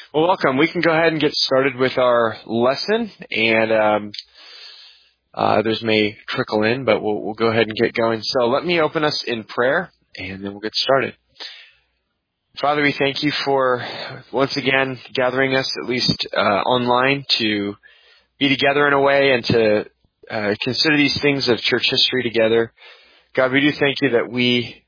Well, welcome. We can go ahead and get started with our lesson, and others may trickle in, but we'll go ahead and get going. So let me open us in prayer, and then we'll get started. Father, we thank you for once again gathering us, at least online, to be together in a way and to consider these things of church history together. God, we do thank you that we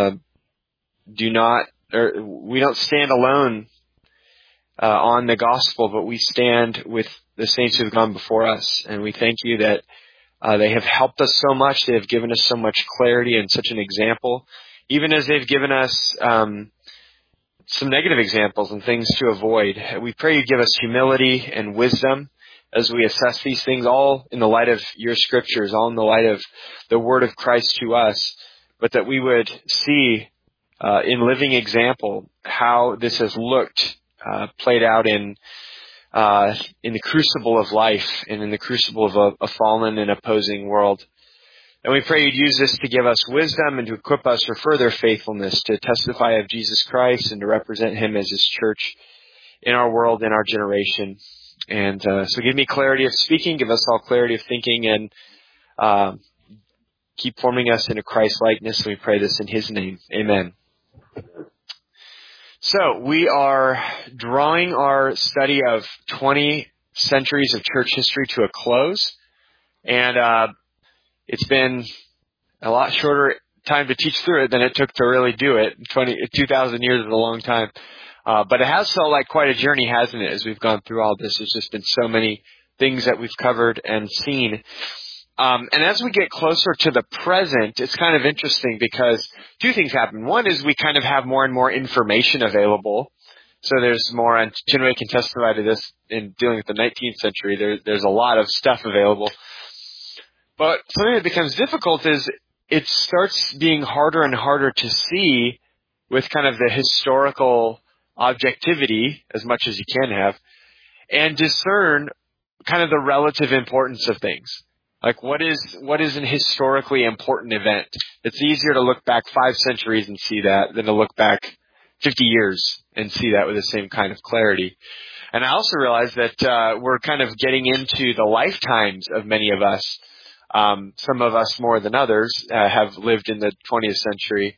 we don't stand alone on the gospel, but we stand with the saints who have gone before us. And we thank you that they have helped us so much. They have given us so much clarity and such an example, even as they've given us some negative examples and things to avoid. We pray you give us humility and wisdom as we assess these things, all in the light of your scriptures, all in the light of the word of Christ to us, but that we would see in living example how this has looked played out in the crucible of life and in the crucible of a fallen and opposing world. And we pray you'd use this to give us wisdom and to equip us for further faithfulness, to testify of Jesus Christ and to represent him as his church in our world, in our generation. And so give me clarity of speaking, give us all clarity of thinking, and keep forming us into Christ-likeness. And we pray this in his name. Amen. So we are drawing our study of 20 centuries of church history to a close, and it's been a lot shorter time to teach through it than it took to really do it. 2,000 years is a long time, but it has felt like quite a journey, hasn't it, as we've gone through all this. There's just been so many things that we've covered and seen. And as we get closer to the present, it's kind of interesting because two things happen. One is we kind of have more and more information available. So there's more, and Chinwe can testify to this in dealing with the 19th century. There's a lot of stuff available. But something that becomes difficult is it starts being harder and harder to see with kind of the historical objectivity, as much as you can have, and discern kind of the relative importance of things. Like what is an historically important event? It's easier to look back 5 centuries and see that than to look back 50 years and see that with the same kind of clarity. And I also realize that we're kind of getting into the lifetimes of many of us. Some of us more than others have lived in the 20th century.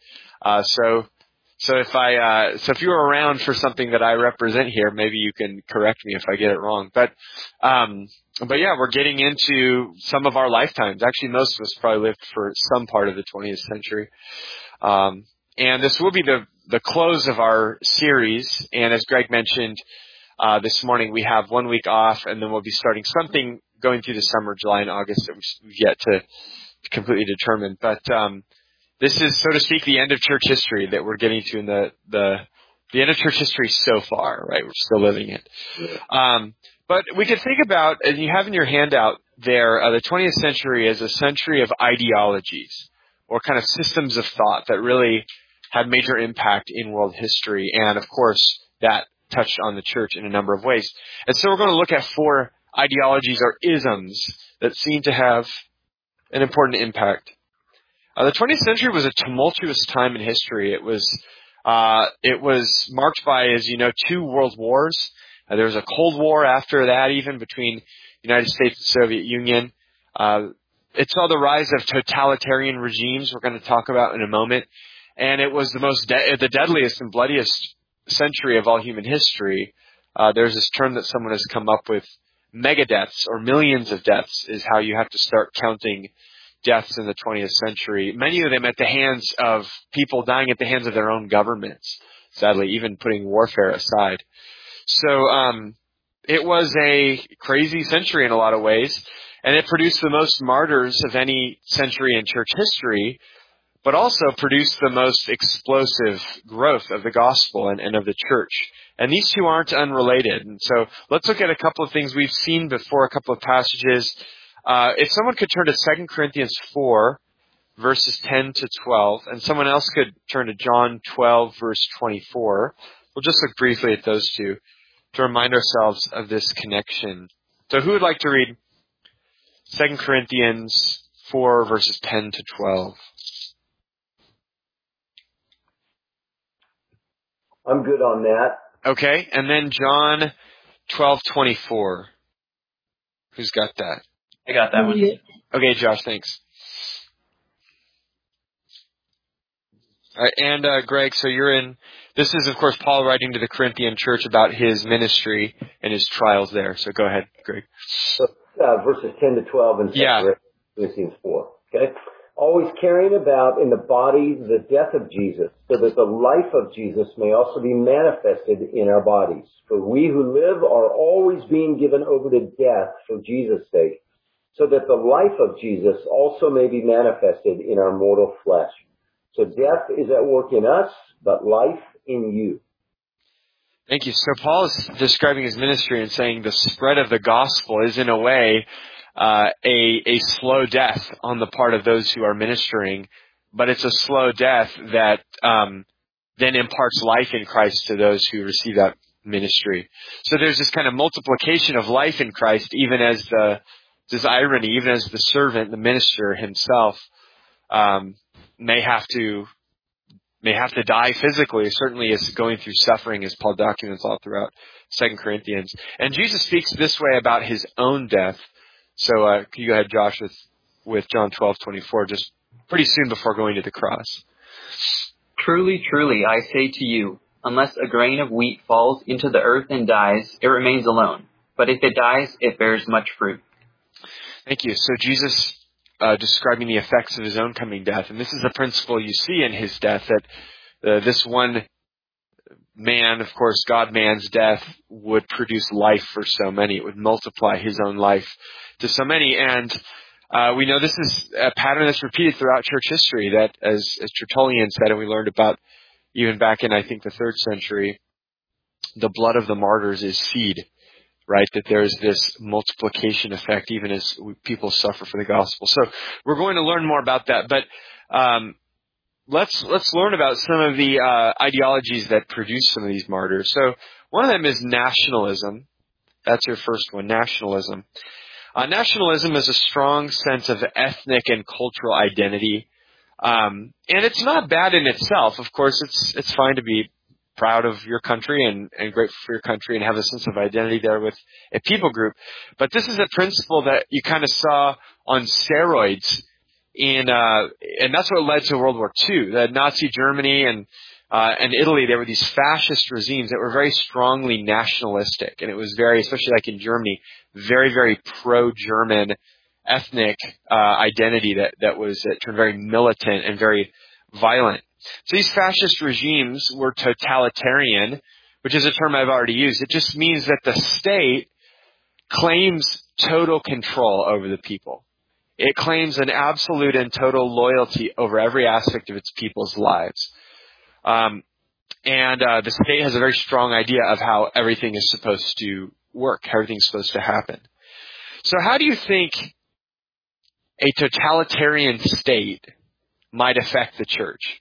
So if you were around for something that I represent here, maybe you can correct me if I get it wrong. But yeah, we're getting into some of our lifetimes. Actually, most of us probably lived for some part of the 20th century. And this will be the close of our series. And as Greg mentioned, this morning we have 1 week off, and then we'll be starting something going through the summer, July and August, that we've yet to completely determine. But this is, so to speak, the end of church history that we're getting to in the end of church history so far, right? We're still living it. But we could think about, and you have in your handout there, the 20th century as a century of ideologies or kind of systems of thought that really had major impact in world history. And of course, that touched on the church in a number of ways. And so we're going to look at 4 ideologies or isms that seem to have an important impact. The 20th century was a tumultuous time in history. It was marked by, as you know, 2 world wars. There was a Cold War after that, even between the United States and Soviet Union. It saw the rise of totalitarian regimes we're going to talk about in a moment. And it was the deadliest and bloodiest century of all human history. There's this term that someone has come up with, mega deaths or millions of deaths is how you have to start counting deaths in the 20th century. Many of them at the hands of people dying at the hands of their own governments, sadly, even putting warfare aside. So it was a crazy century in a lot of ways, and it produced the most martyrs of any century in church history, but also produced the most explosive growth of the gospel and of the church. And these two aren't unrelated. And so let's look at a couple of things we've seen before, a couple of passages. If someone could turn to 2 Corinthians 4, verses 10 to 12, and someone else could turn to John 12, verse 24. We'll just look briefly at those two to remind ourselves of this connection. So who would like to read 2 Corinthians 4, verses 10 to 12? I'm good on that. Okay, and then John 12:24. Who's got that? I got that one. Okay, Josh, thanks. All right, and Greg, so this is, of course, Paul writing to the Corinthian church about his ministry and his trials there. So go ahead, Greg. So, verses 10 to 12 in 2 Corinthians 4. Okay? Always carrying about in the body the death of Jesus, so that the life of Jesus may also be manifested in our bodies. For we who live are always being given over to death for Jesus' sake, so that the life of Jesus also may be manifested in our mortal flesh. So death is at work in us, but life in you. Thank you. So Paul is describing his ministry and saying the spread of the gospel is in a way a slow death on the part of those who are ministering, but it's a slow death that then imparts life in Christ to those who receive that ministry. So there's this kind of multiplication of life in Christ, even as this irony, even as the servant, the minister himself, may have to die physically, certainly is going through suffering, as Paul documents all throughout 2 Corinthians. And Jesus speaks this way about his own death. So can you go ahead, Josh, with John 12:24, just pretty soon before going to the cross. Truly, truly, I say to you, unless a grain of wheat falls into the earth and dies, it remains alone. But if it dies, it bears much fruit. Thank you. So Jesus describing the effects of his own coming death. And this is a principle you see in his death, that this one man, of course, God-man's death would produce life for so many. It would multiply his own life to so many. And we know this is a pattern that's repeated throughout church history, that as Tertullian said, and we learned about even back in, I think, the 3rd century, the blood of the martyrs is seed. Right, that there's this multiplication effect even as people suffer for the gospel. So we're going to learn more about that, but let's learn about some of the ideologies that produce some of these martyrs. So one of them is nationalism. That's your first one, nationalism. Nationalism is a strong sense of ethnic and cultural identity, and it's not bad in itself. Of course, it's fine to be proud of your country and grateful for your country and have a sense of identity there with a people group. But this is a principle that you kind of saw on steroids and that's what led to World War II. The Nazi Germany and Italy, there were these fascist regimes that were very strongly nationalistic. And it was very, especially like in Germany, very, very pro-German ethnic identity that turned very militant and very violent. So these fascist regimes were totalitarian, which is a term I've already used. It just means that the state claims total control over the people. It claims an absolute and total loyalty over every aspect of its people's lives. And the state has a very strong idea of how everything is supposed to work, how everything's supposed to happen. So how do you think a totalitarian state might affect the church?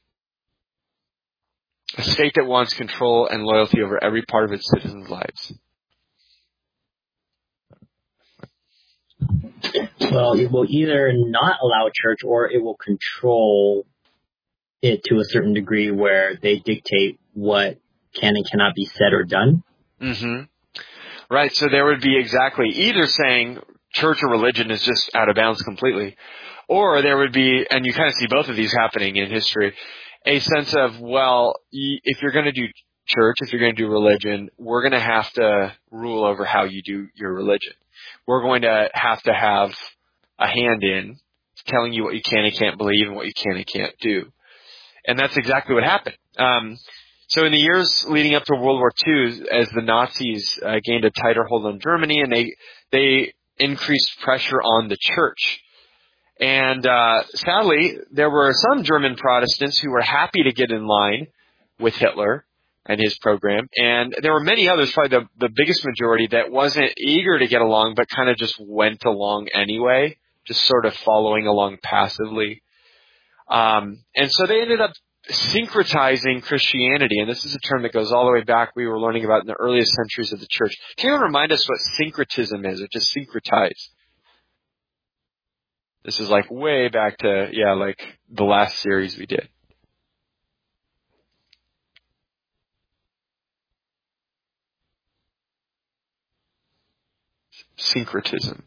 A state that wants control and loyalty over every part of its citizens' lives. Well, it will either not allow church or it will control it to a certain degree where they dictate what can and cannot be said or done. Mm-hmm. Right, so there would be exactly either saying church or religion is just out of bounds completely, or there would be, and you kind of see both of these happening in history, a sense of, well, if you're going to do church, if you're going to do religion, we're going to have to rule over how you do your religion. We're going to have a hand in telling you what you can and can't believe and what you can and can't do. And that's exactly what happened. So in the years leading up to World War II, as the Nazis gained a tighter hold on Germany, and they increased pressure on the church. And sadly, there were some German Protestants who were happy to get in line with Hitler and his program. And there were many others, probably the biggest majority, that wasn't eager to get along, but kind of just went along anyway, just sort of following along passively. And so they ended up syncretizing Christianity. And this is a term that goes all the way back. We were learning about in the earliest centuries of the church. Can you remind us what syncretism is, or just syncretize? This is like way back to, like the last series we did. syncretism.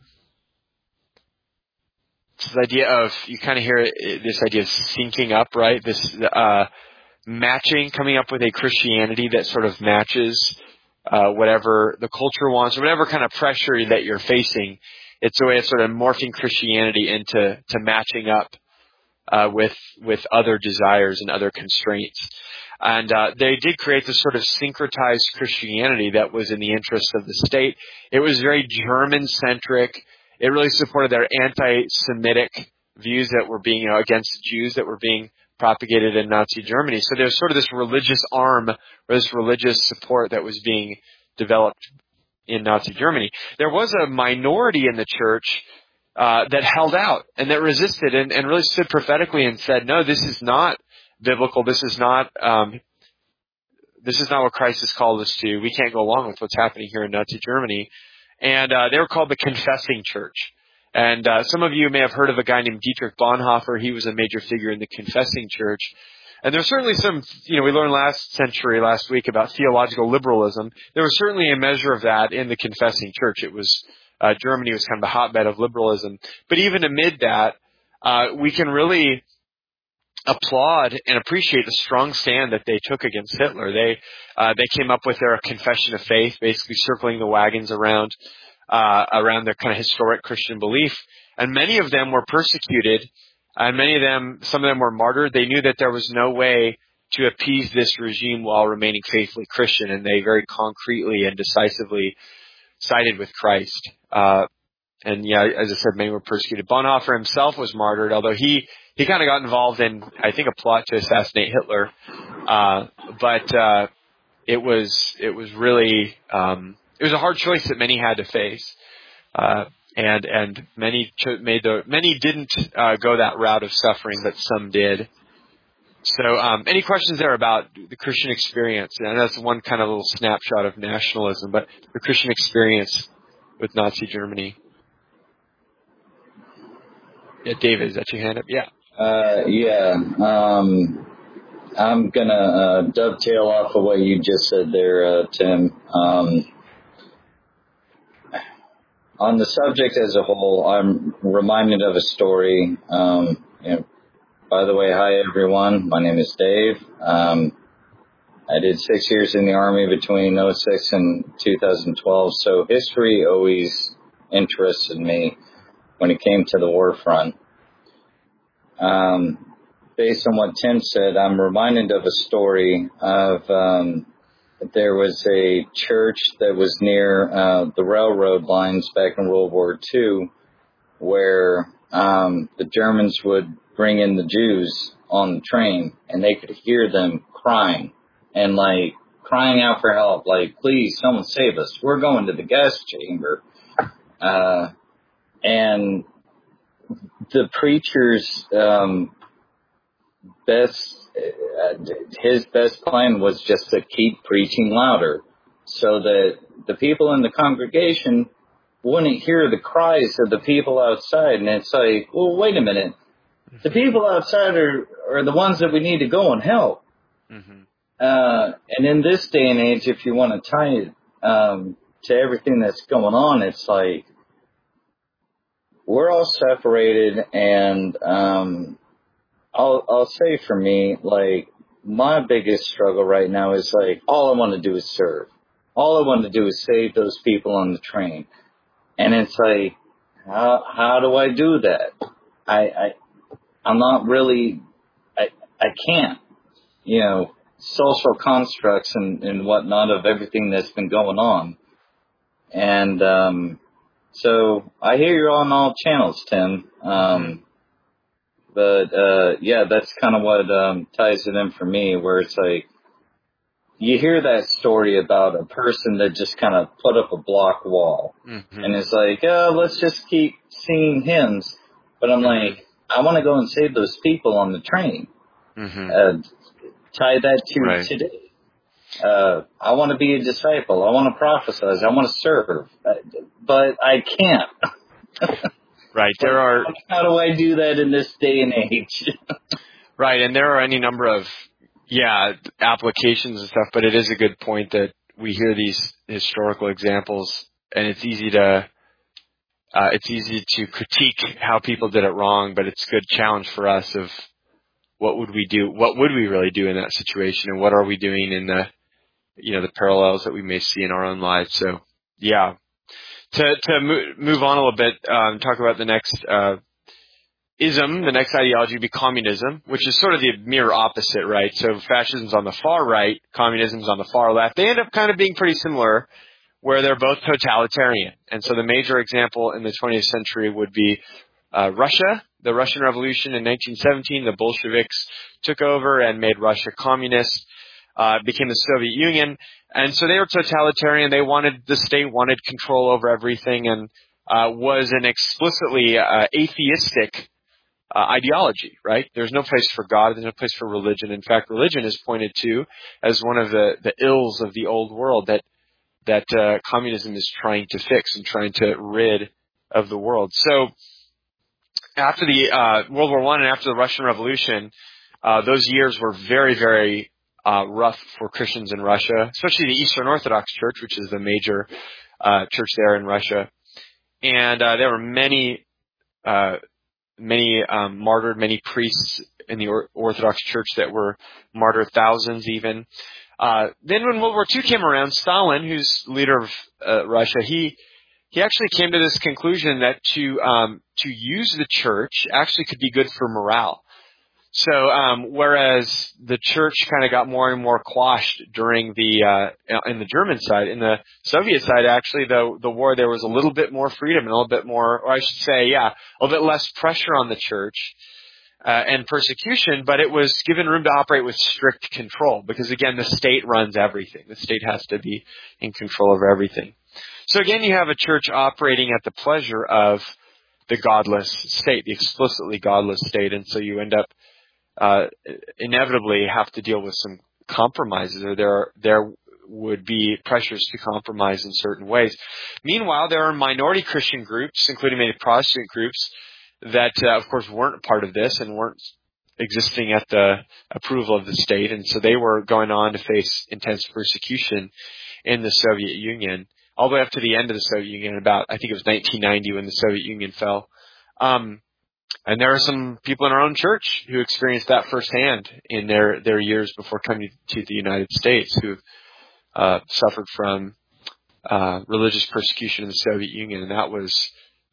This idea of, you kind of hear this idea of syncing up, right? This matching, coming up with a Christianity that sort of matches whatever the culture wants, or whatever kind of pressure that you're facing. It's a way of sort of morphing Christianity into matching up with other desires and other constraints. And they did create this sort of syncretized Christianity that was in the interest of the state. It was very German-centric. It really supported their anti-Semitic views that were being against Jews that were being propagated in Nazi Germany. So there's sort of this religious arm, or this religious support that was being developed in Nazi Germany. There was a minority in the church that held out and that resisted and really stood prophetically and said, no, this is not biblical. This is not what Christ has called us to. We can't go along with what's happening here in Nazi Germany. And they were called the Confessing Church. And some of you may have heard of a guy named Dietrich Bonhoeffer. He was a major figure in the Confessing Church. And there's certainly some, we learned last week about theological liberalism. There was certainly a measure of that in the Confessing Church. It was, Germany was kind of the hotbed of liberalism. But even amid that, we can really applaud and appreciate the strong stand that they took against Hitler. They came up with their confession of faith, basically circling the wagons around their kind of historic Christian belief. And many of them were persecuted, and some of them were martyred. They knew that there was no way to appease this regime while remaining faithfully Christian, and they very concretely and decisively sided with Christ. And yeah, as I said, many were persecuted. Bonhoeffer himself was martyred, although he kind of got involved in, I think, a plot to assassinate Hitler. But it was really, it was a hard choice that many had to face. And many didn't go that route of suffering, but some did. So, any questions there about the Christian experience? And that's one kind of little snapshot of nationalism, but the Christian experience with Nazi Germany. Yeah, David, is that your hand up? Yeah. I'm gonna dovetail off of what you just said there, Tim. On the subject as a whole, I'm reminded of a story. By the way, hi everyone. My name is Dave. I did 6 years in the Army between 2006 and 2012, so history always interested me when it came to the war front. Based on what Tim said, I'm reminded of a story of there was a church that was near the railroad lines back in World War II where the Germans would bring in the Jews on the train, and they could hear them crying and crying out for help, please, someone save us. We're going to the gas chamber. And the preacher's his best plan was just to keep preaching louder so that the people in the congregation wouldn't hear the cries of the people outside. And it's well, wait a minute. The people outside are the ones that we need to go and help. Mm-hmm. And in this day and age, if you want to tie it to everything that's going on, it's we're all separated, and I'll say for me, my biggest struggle right now is all I want to do is serve. All I want to do is save those people on the train. And it's how do I do that? I'm not really, I can't, social constructs and whatnot of everything that's been going on. And, so I hear you're on all channels, Tim. But that's kind of what ties it in for me, where it's you hear that story about a person that just kind of put up a block wall. Mm-hmm. And it's let's just keep singing hymns. But I'm I want to go and save those people on the train. Mm-hmm. Tie that to today. I want to be a disciple. I want to prophesy. I want to serve. But I can't. Right. How do I do that in this day and age? Right. And there are any number of, applications and stuff, but it is a good point that we hear these historical examples, and it's easy to it's easy to critique how people did it wrong, but it's a good challenge for us of what would we do? What would we really do in that situation, and what are we doing in the parallels that we may see in our own lives? So, yeah. To move on a little bit, talk about the next ism, the next ideology would be communism, which is sort of the mirror opposite, right? So fascism's on the far right, communism's on the far left. They end up kind of being pretty similar, where they're both totalitarian. And so the major example in the 20th century would be Russia. The Russian Revolution in 1917, the Bolsheviks took over and made Russia communist, became the Soviet Union. And so they were totalitarian. The state wanted control over everything, and was an explicitly atheistic ideology, right? There's no place for God. There's no place for religion. In fact, religion is pointed to as one of the ills of the old world that communism is trying to fix and trying to rid of the world. So after the World War I and after the Russian Revolution, those years were very, very rough for Christians in Russia, especially the Eastern Orthodox Church, which is the major church there in Russia. And there were many martyred, many priests in the Orthodox Church that were martyred, thousands even. Then when World War II came around, Stalin, who's leader of Russia, he actually came to this conclusion that to use the church actually could be good for morale. So whereas the church kind of got more and more quashed during in the German side, in the Soviet side, actually the war, there was a little bit more freedom and a little bit more, or I should say, a little bit less pressure on the church and persecution, but it was given room to operate with strict control because, again, the state runs everything. The state has to be in control of everything. So again, you have a church operating at the pleasure of the godless state, the explicitly godless state, and so you end up inevitably have to deal with some compromises, or there would be pressures to compromise in certain ways. Meanwhile, there are minority Christian groups, including many Protestant groups, that of course weren't part of this and weren't existing at the approval of the state, and so they were going on to face intense persecution in the Soviet Union, all the way up to the end of the Soviet Union, about, I think it was 1990 when the Soviet Union fell. And there are some people in our own church who experienced that firsthand in their years before coming to the United States, who suffered from religious persecution in the Soviet Union, and that was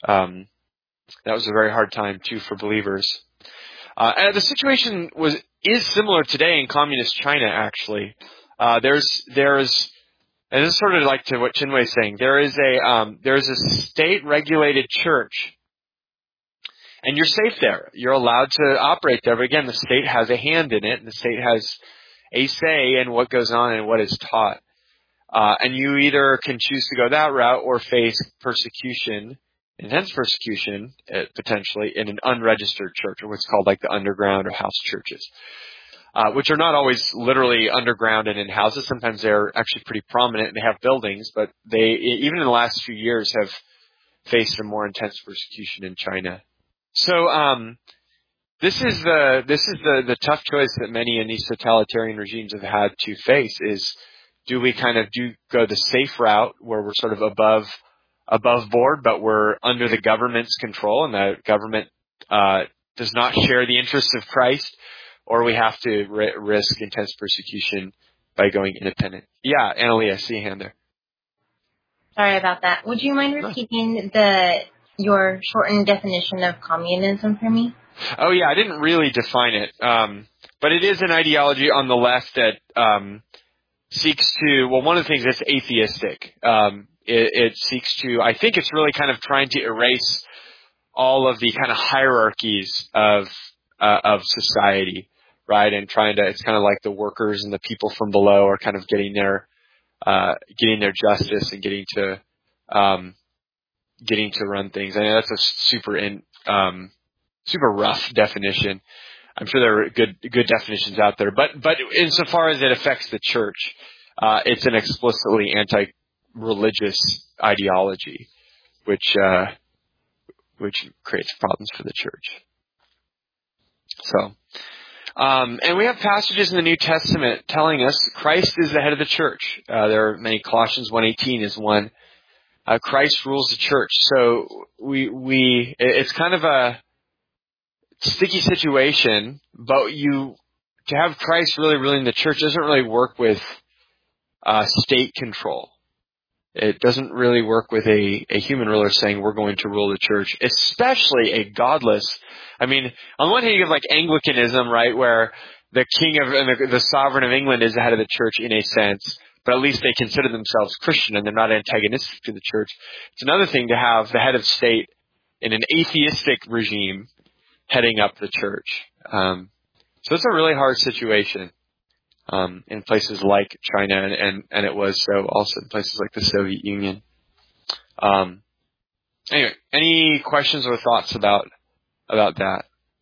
a very hard time too for believers. And the situation is similar today in communist China. Actually, there's and this is sort of like to what Chinwei is saying. There is a state-regulated church. And you're safe there. You're allowed to operate there. But again, the state has a hand in it, and the state has a say in what goes on and what is taught. And you either can choose to go that route or face persecution, intense persecution, potentially, in an unregistered church, or what's called like the underground or house churches, which are not always literally underground and in houses. Sometimes they're actually pretty prominent and they have buildings, but they, even in the last few years, have faced a more intense persecution in China. So this is the tough choice that many in these totalitarian regimes have had to face: is do we go the safe route where we're sort of above board, but we're under the government's control, and the government does not share the interests of Christ, or we have to risk intense persecution by going independent? Yeah, Annalie, I see a hand there. Sorry about that. Would you mind repeating your shortened definition of communism for me? Oh, yeah, I didn't really define it. But it is an ideology on the left that seeks to, well, one of the things that's atheistic. It seeks to, I think it's really kind of trying to erase all of the kind of hierarchies of society, right? And it's kind of like the workers and the people from below are kind of getting their justice and getting to run things. I know that's a super rough definition. I'm sure there are good definitions out there, but insofar as it affects the church, it's an explicitly anti-religious ideology, which creates problems for the church. So, and we have passages in the New Testament telling us Christ is the head of the church. There are many. Colossians 1:18 is one Christ rules the church. So it's kind of a sticky situation, but to have Christ really ruling the church doesn't really work with state control. It doesn't really work with a human ruler saying we're going to rule the church, especially a godless. I mean, on one hand you have like Anglicanism, right, where the king and the sovereign of England is the head of the church in a sense, but at least they consider themselves Christian and they're not antagonistic to the church. It's another thing to have the head of state in an atheistic regime heading up the church. So it's a really hard situation in places like China, and it was so also in places like the Soviet Union. Anyway, any questions or thoughts about that?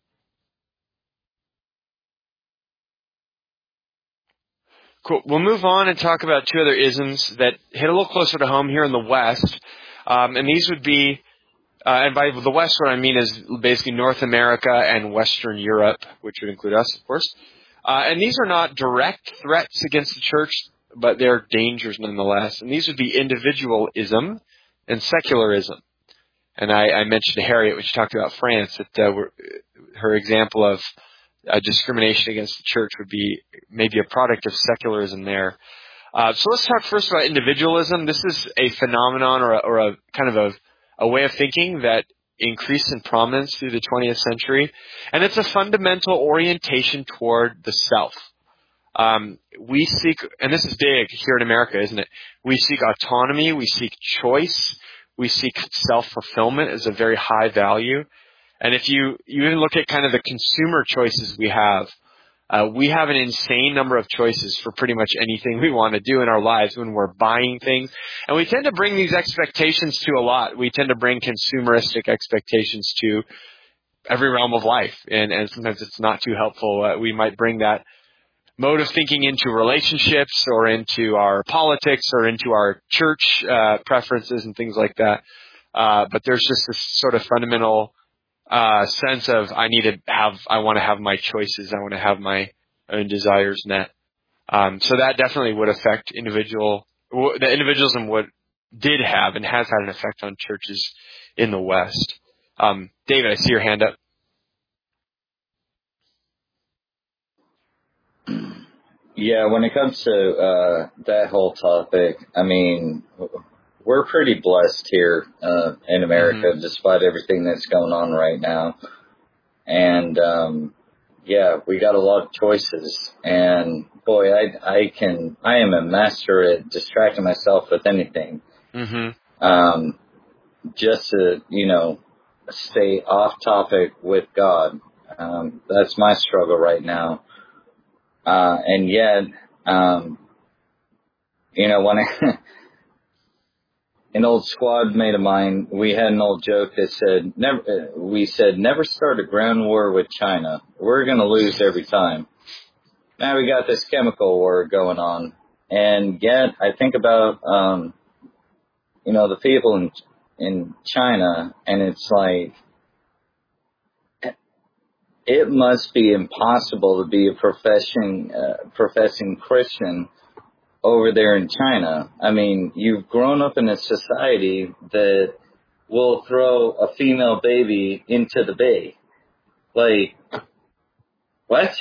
Cool. We'll move on and talk about two other isms that hit a little closer to home here in the West. And these would be, and by the West, what I mean is basically North America and Western Europe, which would include us, of course. And these are not direct threats against the church, but they're dangers nonetheless. And these would be individualism and secularism. And I mentioned to Harriet when she talked about France that her example of discrimination against the church would be maybe a product of secularism there. So let's talk first about individualism. This is a phenomenon or a kind of a way of thinking that increased in prominence through the 20th century. And it's a fundamental orientation toward the self. We seek, and this is big here in America, isn't it? We seek autonomy, we seek choice, we seek self-fulfillment as a very high value. And if you even look at kind of the consumer choices we have an insane number of choices for pretty much anything we want to do in our lives when we're buying things. And we tend to bring these expectations to a lot. We tend to bring consumeristic expectations to every realm of life. And sometimes it's not too helpful. We might bring that mode of thinking into relationships or into our politics or into our church preferences and things like that. But there's just this sort of fundamental sense of I want to have my choices. I want to have my own desires met. So that definitely would affect the individualism did have and has had an effect on churches in the West. David, I see your hand up. Yeah, when it comes to that whole topic, I mean, we're pretty blessed here in America, despite everything that's going on right now. And yeah, we got a lot of choices. And boy, I am a master at distracting myself with anything. Just to, stay off topic with God. That's my struggle right now. And yet, when an old squad mate of mine, we had an old joke that said, never start a ground war with China. We're going to lose every time. Now we got this chemical war going on. And yet I think about, the people in China, and it's like, it must be impossible to be a professing Christian over there in China. I mean, you've grown up in a society that will throw a female baby into the bay. Like, what?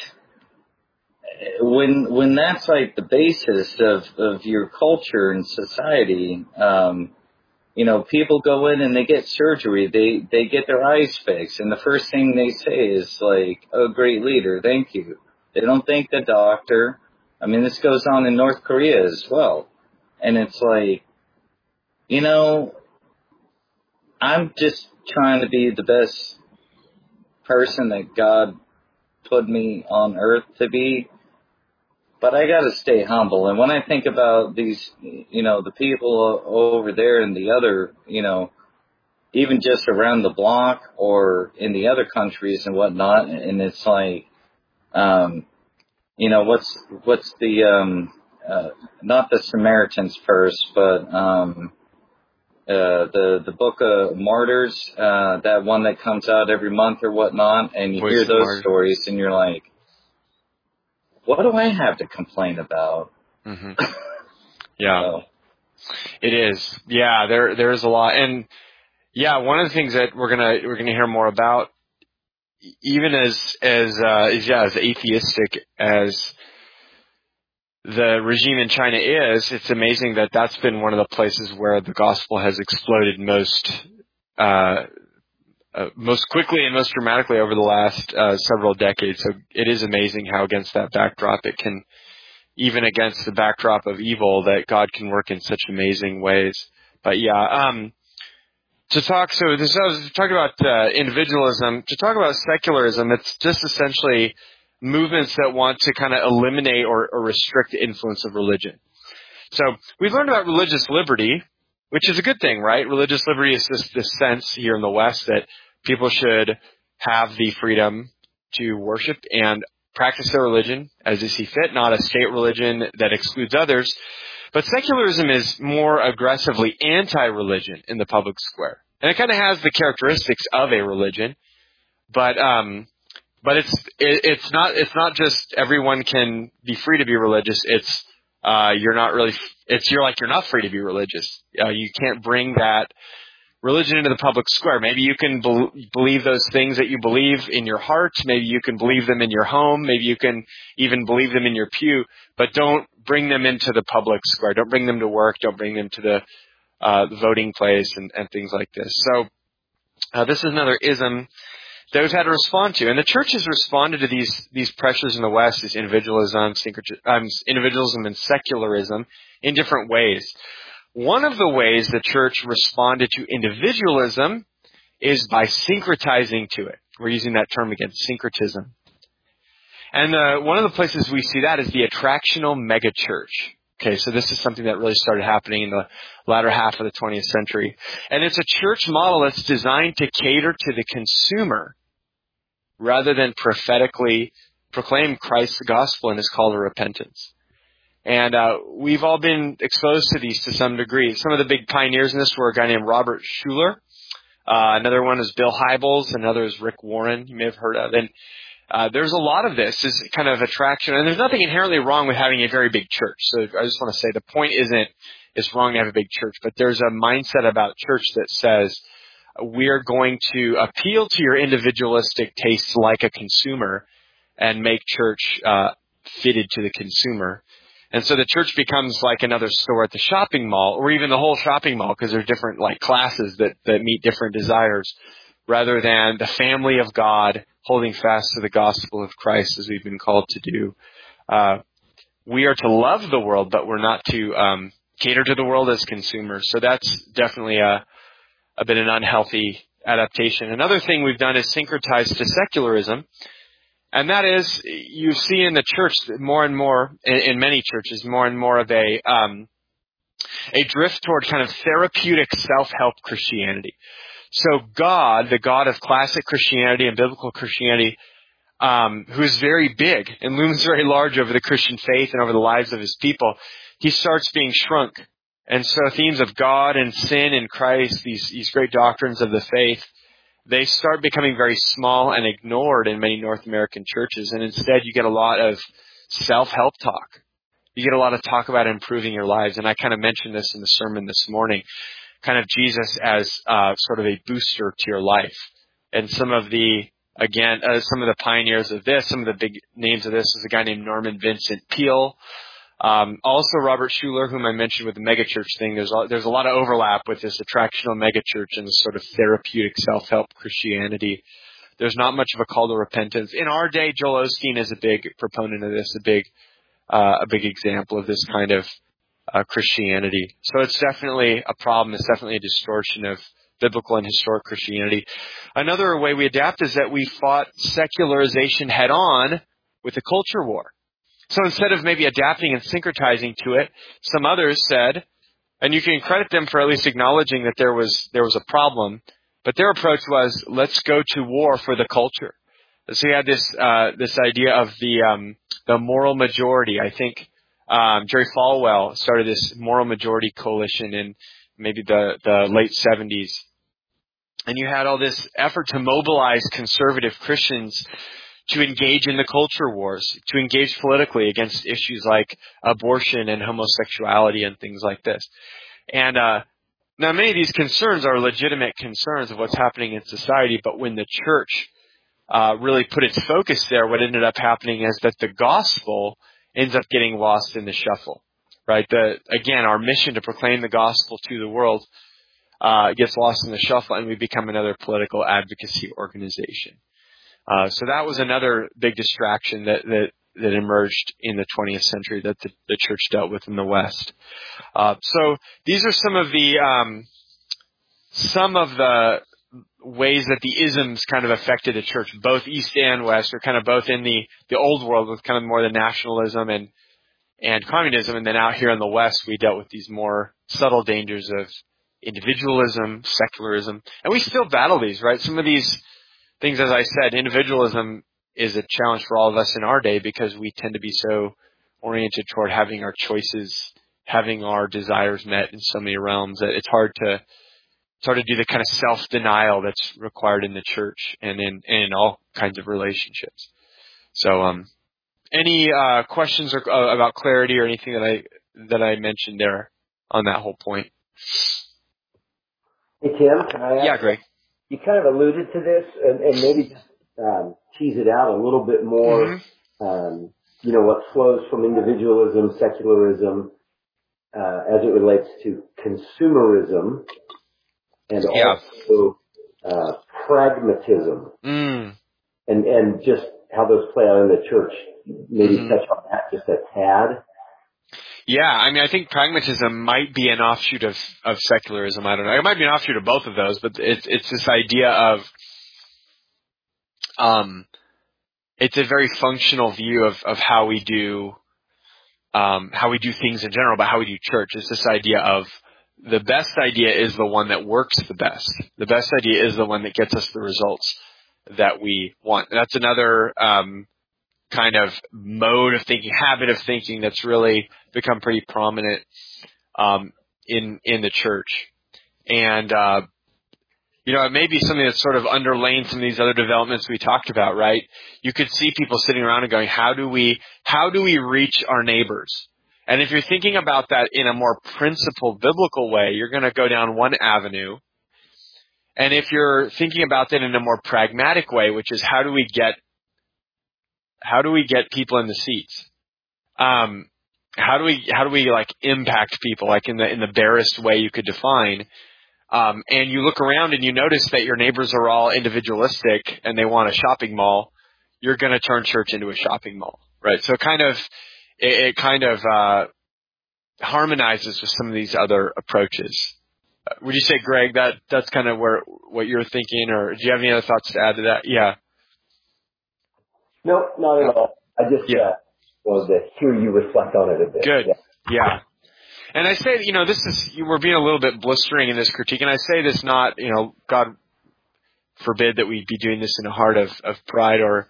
When that's like the basis of your culture and society, people go in and they get surgery, they get their eyes fixed, and the first thing they say is like, "Oh, great leader, thank you." They don't thank the doctor. I mean, this goes on in North Korea as well. And it's like, I'm just trying to be the best person that God put me on earth to be. But I gotta stay humble. And when I think about these, the people over there and the other, even just around the block or in the other countries and whatnot, and it's like, what's the, not the Samaritan's Purse, but, the Book of Martyrs, that one that comes out every month or whatnot, and you hear those stories and you're like, what do I have to complain about? Yeah. It is. Yeah, there is a lot. And yeah, one of the things that we're gonna hear more about, even as atheistic as the regime in China is, it's amazing that that's been one of the places where the gospel has exploded most quickly and most dramatically over the last several decades. So it is amazing how against that backdrop even against the backdrop of evil, that God can work in such amazing ways. But yeah, I was talking about individualism. To talk about secularism, it's just essentially movements that want to kind of eliminate or restrict the influence of religion. So we've learned about religious liberty, which is a good thing, right? Religious liberty is just this sense here in the West that people should have the freedom to worship and practice their religion as they see fit, not a state religion that excludes others. But secularism is more aggressively anti-religion in the public square. And it kind of has the characteristics of a religion, but it's not just everyone can be free to be religious. You're not free to be religious. You can't bring that religion into the public square. Maybe you can believe those things that you believe in your heart. Maybe you can believe them in your home. Maybe you can even believe them in your pew, but don't bring them into the public square. Don't bring them to work. Don't bring them to the voting place and things like this. So this is another ism that we've had to respond to. And the church has responded to these pressures in the West, these individualism and secularism, in different ways. One of the ways the church responded to individualism is by syncretizing to it. We're using that term again, syncretism. And one of the places we see that is the attractional megachurch. Okay, so this is something that really started happening in the latter half of the 20th century. And it's a church model that's designed to cater to the consumer rather than prophetically proclaim Christ's gospel and his call to repentance. And we've all been exposed to these to some degree. Some of the big pioneers in this were a guy named Robert Schuller. Another one is Bill Hybels. Another is Rick Warren, you may have heard of. And there's a lot of this kind of attraction. And there's nothing inherently wrong with having a very big church. So I just want to say the point isn't it's wrong to have a big church. But there's a mindset about church that says we are going to appeal to your individualistic tastes like a consumer and make church fitted to the consumer. And so the church becomes like another store at the shopping mall, or even the whole shopping mall, because there's different like classes that meet different desires, rather than the family of God holding fast to the gospel of Christ as we've been called to do. We are to love the world, but we're not to cater to the world as consumers. So that's definitely been an unhealthy adaptation. Another thing we've done is syncretize to secularism. And that is, you see in the church more and more, in many churches, more and more of a drift toward kind of therapeutic self-help Christianity. So God, the God of classic Christianity and biblical Christianity, who is very big and looms very large over the Christian faith and over the lives of his people, he starts being shrunk. And so themes of God and sin and Christ, these great doctrines of the faith, they start becoming very small and ignored in many North American churches. And instead you get a lot of self-help talk. You get a lot of talk about improving your lives. And I kind of mentioned this in the sermon this morning, kind of Jesus as sort of a booster to your life. And some of the pioneers of this, some of the big names of this is a guy named Norman Vincent Peale. Also Robert Schuller, whom I mentioned with the megachurch thing. There's a lot of overlap with this attractional megachurch and this sort of therapeutic self-help Christianity. There's not much of a call to repentance. In our day, Joel Osteen is a big proponent of this, a big example of this kind of Christianity. So it's definitely a problem. It's definitely a distortion of biblical and historic Christianity. Another way we adapt is that we fought secularization head on with the culture war. So instead of maybe adapting and syncretizing to it, some others said, and you can credit them for at least acknowledging that there was a problem, but their approach was, let's go to war for the culture. So you had this idea of the moral majority. I think Jerry Falwell started this moral majority coalition in maybe the late 70s. And you had all this effort to mobilize conservative Christians to engage in the culture wars, to engage politically against issues like abortion and homosexuality and things like this. And now many of these concerns are legitimate concerns of what's happening in society, but when the church really put its focus there, what ended up happening is that the gospel ends up getting lost in the shuffle, right? Again, our mission to proclaim the gospel to the world gets lost in the shuffle, and we become another political advocacy organization. So that was another big distraction that emerged in the 20th century that the church dealt with in the West. So these are some of the ways that the isms kind of affected the church, both East and West, or kind of both in the old world with kind of more the nationalism and communism, and then out here in the West we dealt with these more subtle dangers of individualism, secularism, and we still battle these, right? Some of these things, as I said, individualism is a challenge for all of us in our day because we tend to be so oriented toward having our choices, having our desires met in so many realms that it's hard to do the kind of self-denial that's required in the church and in all kinds of relationships. So, any questions about clarity or anything that I mentioned there on that whole point? Hey, Tim, can I ask? Yeah, Greg. You kind of alluded to this, and maybe just tease it out a little bit more. Mm-hmm. What flows from individualism, secularism, as it relates to consumerism, and also pragmatism, and just how those play out in the church. Maybe touch on that just a tad. Yeah, I mean, I think pragmatism might be an offshoot of secularism. I don't know. It might be an offshoot of both of those, but it's this idea of it's a very functional view of how we do things in general, but how we do church. It's this idea of the best idea is the one that works the best. The best idea is the one that gets us the results that we want. And that's another kind of mode of thinking, habit of thinking that's really become pretty prominent in the church. And it may be something that's sort of underlain some of these other developments we talked about, right? You could see people sitting around and going, how do we reach our neighbors? And if you're thinking about that in a more principled biblical way, you're going to go down one avenue. And if you're thinking about that in a more pragmatic way, which is how do we get people in the seats? How do we like impact people, like in the barest way you could define? And you look around and you notice that your neighbors are all individualistic and they want a shopping mall. You're going to turn church into a shopping mall, right? So it kind of harmonizes with some of these other approaches. Would you say, Greg, that's kind of what you're thinking, or do you have any other thoughts to add to that? Yeah. No, not at all. I just wanted to hear you reflect on it a bit. Good. Yeah. And I say, we're being a little bit blistering in this critique, and I say this not, God forbid that we be doing this in a heart of pride or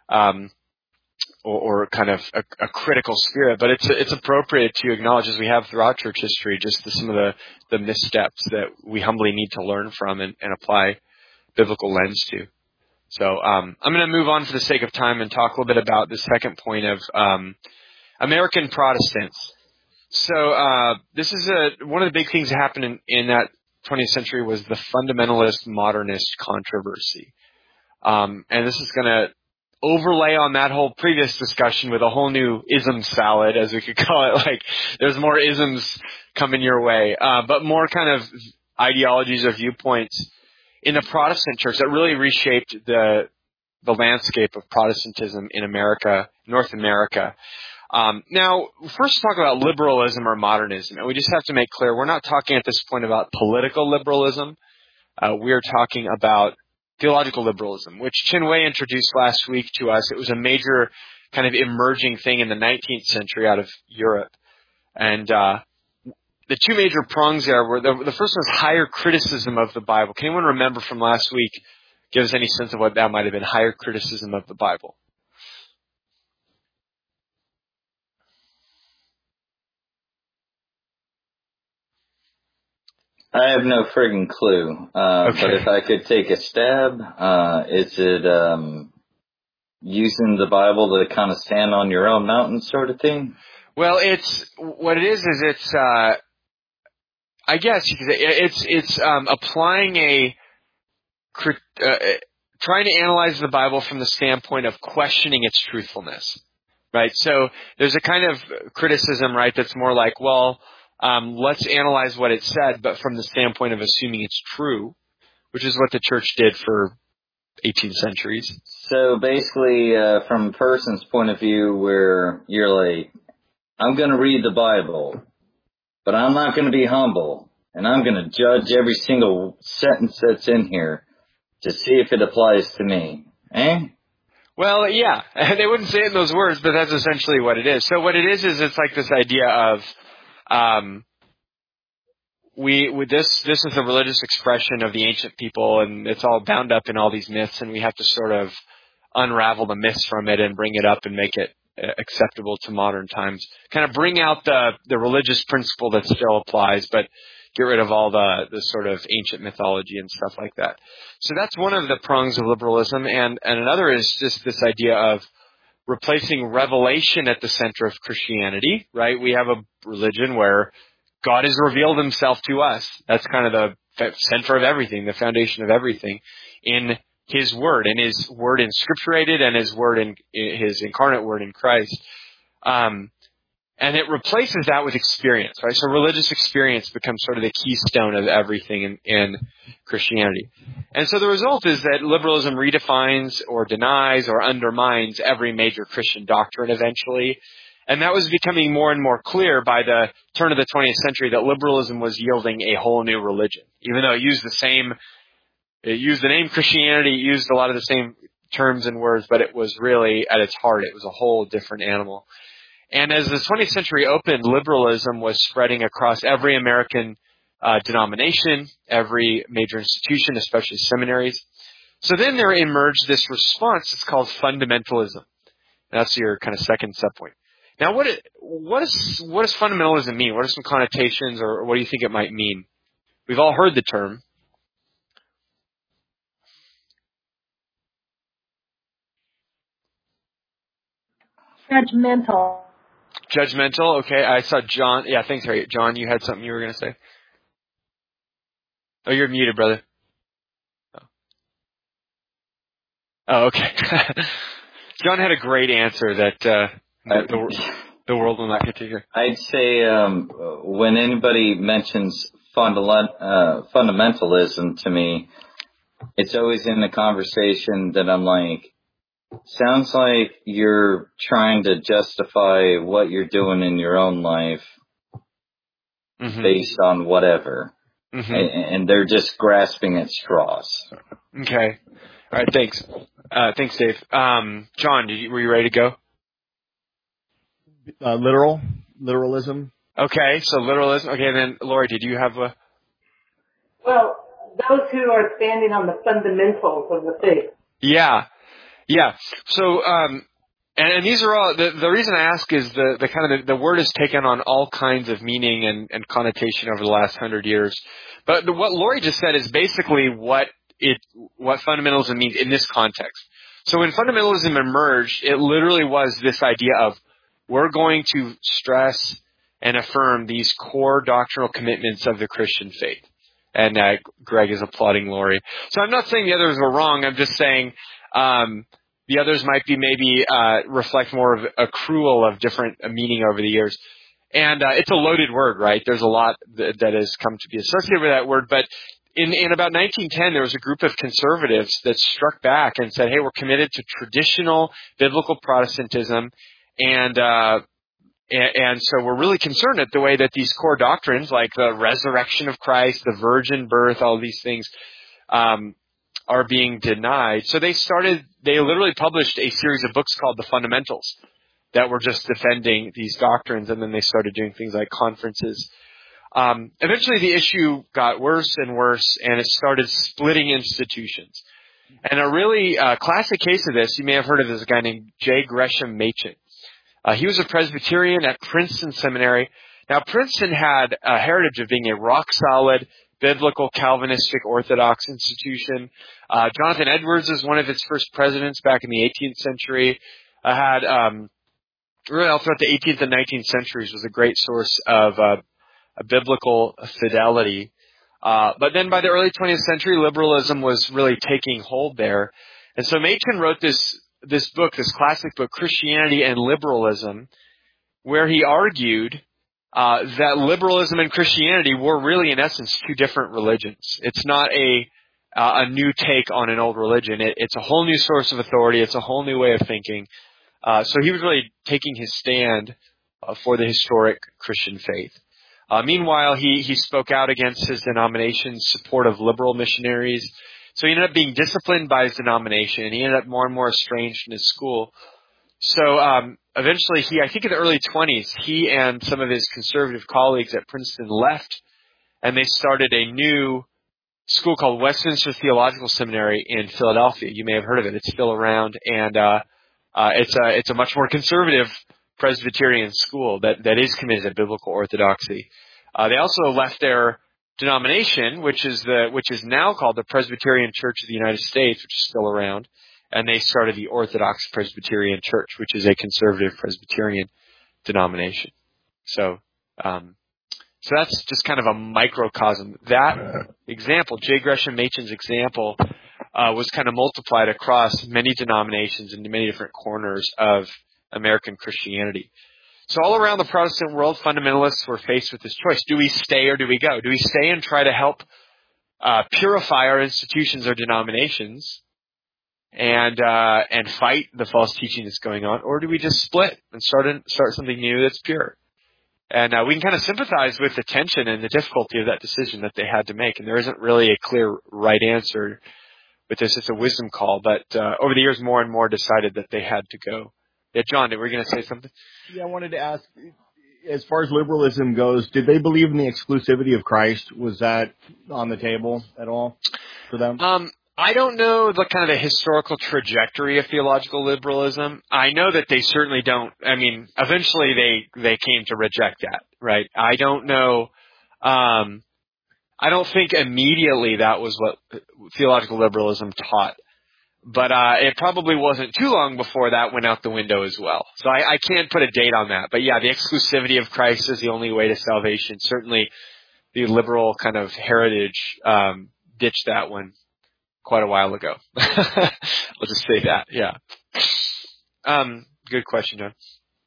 kind of a critical spirit, but it's appropriate to acknowledge, as we have throughout church history, just some of the missteps that we humbly need to learn from and apply biblical lens to. So I'm going to move on for the sake of time and talk a little bit about the second point of American Protestants. So this is one of the big things that happened in that 20th century was the fundamentalist modernist controversy. And this is going to overlay on that whole previous discussion with a whole new ism salad, as we could call it. Like, there's more isms coming your way, but more kind of ideologies or viewpoints in the Protestant church that really reshaped the landscape of Protestantism in America, North America. Now, first talk about liberalism or modernism. And we just have to make clear, we're not talking at this point about political liberalism. We're talking about theological liberalism, which Chin Wei introduced last week to us. It was a major kind of emerging thing in the 19th century out of Europe. And the two major prongs there were, the first was higher criticism of the Bible. Can anyone remember from last week, give us any sense of what that might have been, higher criticism of the Bible? I have no friggin' clue. Okay. But if I could take a stab, is it using the Bible to kind of stand on your own mountain sort of thing? Well, it's I guess you could say it's applying trying to analyze the Bible from the standpoint of questioning its truthfulness, right? So there's a kind of criticism, right, that's more like, well, let's analyze what it said, but from the standpoint of assuming it's true, which is what the church did for 18 centuries. So basically, from a person's point of view, where you're like, I'm going to read the Bible, but I'm not going to be humble, and I'm going to judge every single sentence that's in here to see if it applies to me. Eh? Well, yeah. They wouldn't say it in those words, but that's essentially what it is. So what it is it's like this idea of this is a religious expression of the ancient people, and it's all bound up in all these myths, and we have to sort of unravel the myths from it and bring it up and make it acceptable to modern times. Kind of bring out the religious principle that still applies, but get rid of all the sort of ancient mythology and stuff like that. So that's one of the prongs of liberalism, and another is just this idea of replacing revelation at the center of Christianity, right? We have a religion where God has revealed himself to us. That's kind of the center of everything, the foundation of everything, in his word, and his word inscripturated, and his word in his incarnate word in Christ. And it replaces that with experience, right? So religious experience becomes sort of the keystone of everything in Christianity. And so the result is that liberalism redefines or denies or undermines every major Christian doctrine eventually. And that was becoming more and more clear by the turn of the 20th century, that liberalism was yielding a whole new religion. Even though it used the name Christianity, it used a lot of the same terms and words, but it was really, at its heart, it was a whole different animal. And as the 20th century opened, liberalism was spreading across every American denomination, every major institution, especially seminaries. So then there emerged this response. It's called fundamentalism. That's your kind of second subpoint. Now, what does fundamentalism mean? What are some connotations, or what do you think it might mean? We've all heard the term. Judgmental. Okay, I saw John. Yeah, thanks, Harry. John, you had something you were going to say? Oh, you're muted, brother. Oh, okay. John had a great answer that the world will not get to hear. I'd say when anybody mentions fundamentalism to me, it's always in the conversation that I'm like, sounds like you're trying to justify what you're doing in your own life based on whatever. And they're just grasping at straws. Okay. All right, thanks. Thanks, Dave. John, were you ready to go? Literalism. Okay, so literalism. Okay, and then Lori, did you have a... Well, those who are standing on the fundamentals of the faith. Yeah. So, and these are all, the reason I ask is the kind of, the word has taken on all kinds of meaning and connotation over the last 100 years. But what Lori just said is basically what fundamentalism means in this context. So when fundamentalism emerged, it literally was this idea of, we're going to stress and affirm these core doctrinal commitments of the Christian faith. And Greg is applauding Lori. So I'm not saying the others were wrong. I'm just saying the others might be maybe reflect more of accrual of different meaning over the years. And it's a loaded word, right? There's a lot that has come to be associated with that word. But in about 1910, there was a group of conservatives that struck back and said, hey, we're committed to traditional biblical Protestantism. And so we're really concerned at the way that these core doctrines, like the resurrection of Christ, the virgin birth, all these things, are being denied. So they literally published a series of books called The Fundamentals that were just defending these doctrines, and then they started doing things like conferences. Eventually the issue got worse and worse, and it started splitting institutions. And a really classic case of this, you may have heard of this guy named J. Gresham Machen. He was a Presbyterian at Princeton Seminary. Now, Princeton had a heritage of being a rock-solid, biblical, Calvinistic, Orthodox institution. Jonathan Edwards is one of its first presidents back in the 18th century. Really all throughout the 18th and 19th centuries was a great source of a biblical fidelity. But then by the early 20th century, liberalism was really taking hold there. And so Machen wrote this book, this classic book, Christianity and Liberalism, where he argued that liberalism and Christianity were really, in essence, two different religions. It's not a new take on an old religion. It's a whole new source of authority. It's a whole new way of thinking. So he was really taking his stand for the historic Christian faith. Meanwhile, he spoke out against his denomination's support of liberal missionaries. So he ended up being disciplined by his denomination, and he ended up more and more estranged in his school. So eventually, I think in the early 20s, he and some of his conservative colleagues at Princeton left, and they started a new school called Westminster Theological Seminary in Philadelphia. You may have heard of it. It's still around, and it's a much more conservative Presbyterian school that is committed to biblical orthodoxy. They also left their denomination, which is now called the Presbyterian Church of the United States, which is still around, and they started the Orthodox Presbyterian Church, which is a conservative Presbyterian denomination. So that's just kind of a microcosm. That example, J. Gresham Machen's example, was kind of multiplied across many denominations and many different corners of American Christianity. So all around the Protestant world, fundamentalists were faced with this choice. Do we stay or do we go? Do we stay and try to help purify our institutions or denominations and fight the false teaching that's going on? Or do we just split and start something new that's pure? And we can kind of sympathize with the tension and the difficulty of that decision that they had to make. And there isn't really a clear right answer with this. It's a wisdom call. But over the years, more and more decided that they had to go. Yeah, John, were you going to say something? Yeah, I wanted to ask, as far as liberalism goes, did they believe in the exclusivity of Christ? Was that on the table at all for them? I don't know the kind of the historical trajectory of theological liberalism. I know that they certainly don't. I mean, eventually they came to reject that, right? I don't know. I don't think immediately that was what theological liberalism taught. But it probably wasn't too long before that went out the window as well. So I can't put a date on that. But yeah, the exclusivity of Christ is the only way to salvation. Certainly the liberal kind of heritage ditched that one quite a while ago. I'll just say that, yeah. Good question, John.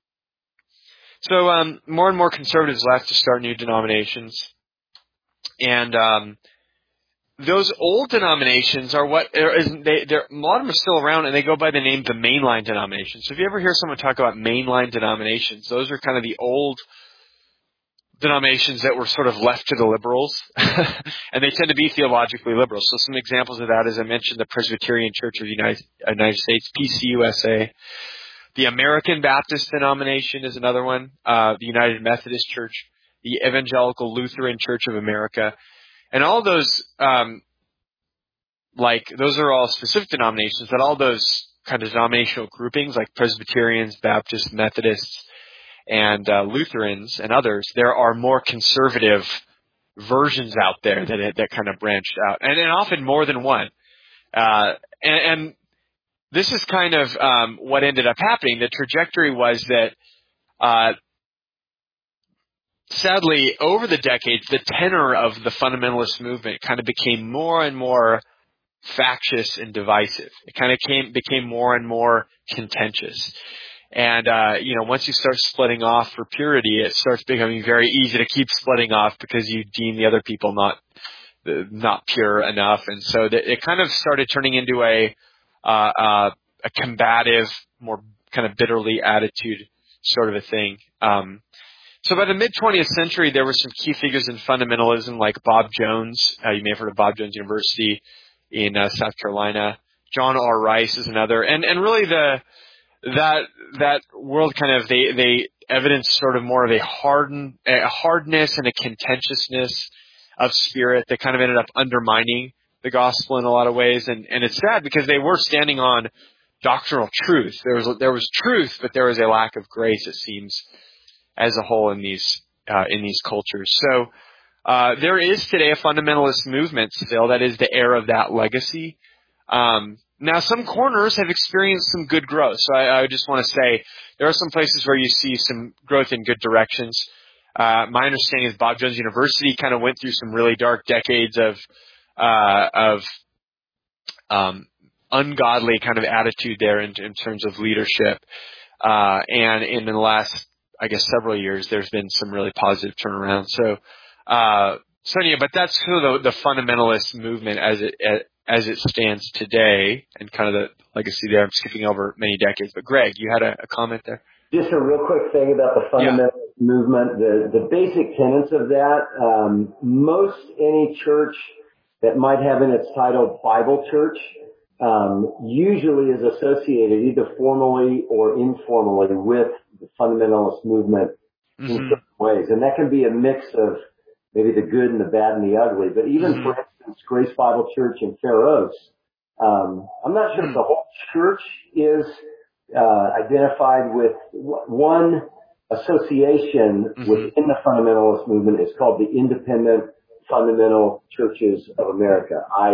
So more and more conservatives left to start new denominations. And those old denominations are a lot of them are still around, and they go by the name the mainline denominations. So if you ever hear someone talk about mainline denominations, those are kind of the old denominations that were sort of left to the liberals, and they tend to be theologically liberal. So some examples of that, as I mentioned, the Presbyterian Church of the United States, PCUSA. The American Baptist denomination is another one, the United Methodist Church, the Evangelical Lutheran Church of America. And all those, those are all specific denominations, but all those kind of denominational groupings, like Presbyterians, Baptists, Methodists, and Lutherans and others, there are more conservative versions out there that kind of branched out, and often more than one. And this is kind of what ended up happening. The trajectory was that sadly, over the decades, the tenor of the fundamentalist movement kind of became more and more factious and divisive. It kind of became more and more contentious. And, once you start splitting off for purity, it starts becoming very easy to keep splitting off because you deem the other people not pure enough. And so it kind of started turning into a combative, more kind of bitterly attitude sort of a thing. So by the mid-20th century, there were some key figures in fundamentalism like Bob Jones. You may have heard of Bob Jones University in South Carolina. John R. Rice is another. And really that world kind of, they evidenced sort of more of a hardness and a contentiousness of spirit that kind of ended up undermining the gospel in a lot of ways. And it's sad because they were standing on doctrinal truth. There was truth, but there was a lack of grace, it seems, as a whole in these cultures. So there is today a fundamentalist movement still that is the heir of that legacy. Now, some corners have experienced some good growth. So I just want to say there are some places where you see some growth in good directions. My understanding is Bob Jones University kind of went through some really dark decades of ungodly kind of attitude there in terms of leadership. And in the last, I guess, several years, there's been some really positive turnaround. So yeah, but that's sort of the fundamentalist movement as it stands today, and kind of the legacy there. I'm skipping over many decades, but Greg, you had a comment there. Just a real quick thing about the fundamentalist movement. The basic tenets of that, most any church that might have in its title Bible Church, usually is associated either formally or informally with the fundamentalist movement in certain ways. And that can be a mix of maybe the good and the bad and the ugly. But even, for instance, Grace Bible Church in Fair Oaks, I'm not sure if the whole church is identified with one association within the fundamentalist movement. Is called the Independent Fundamental Churches of America,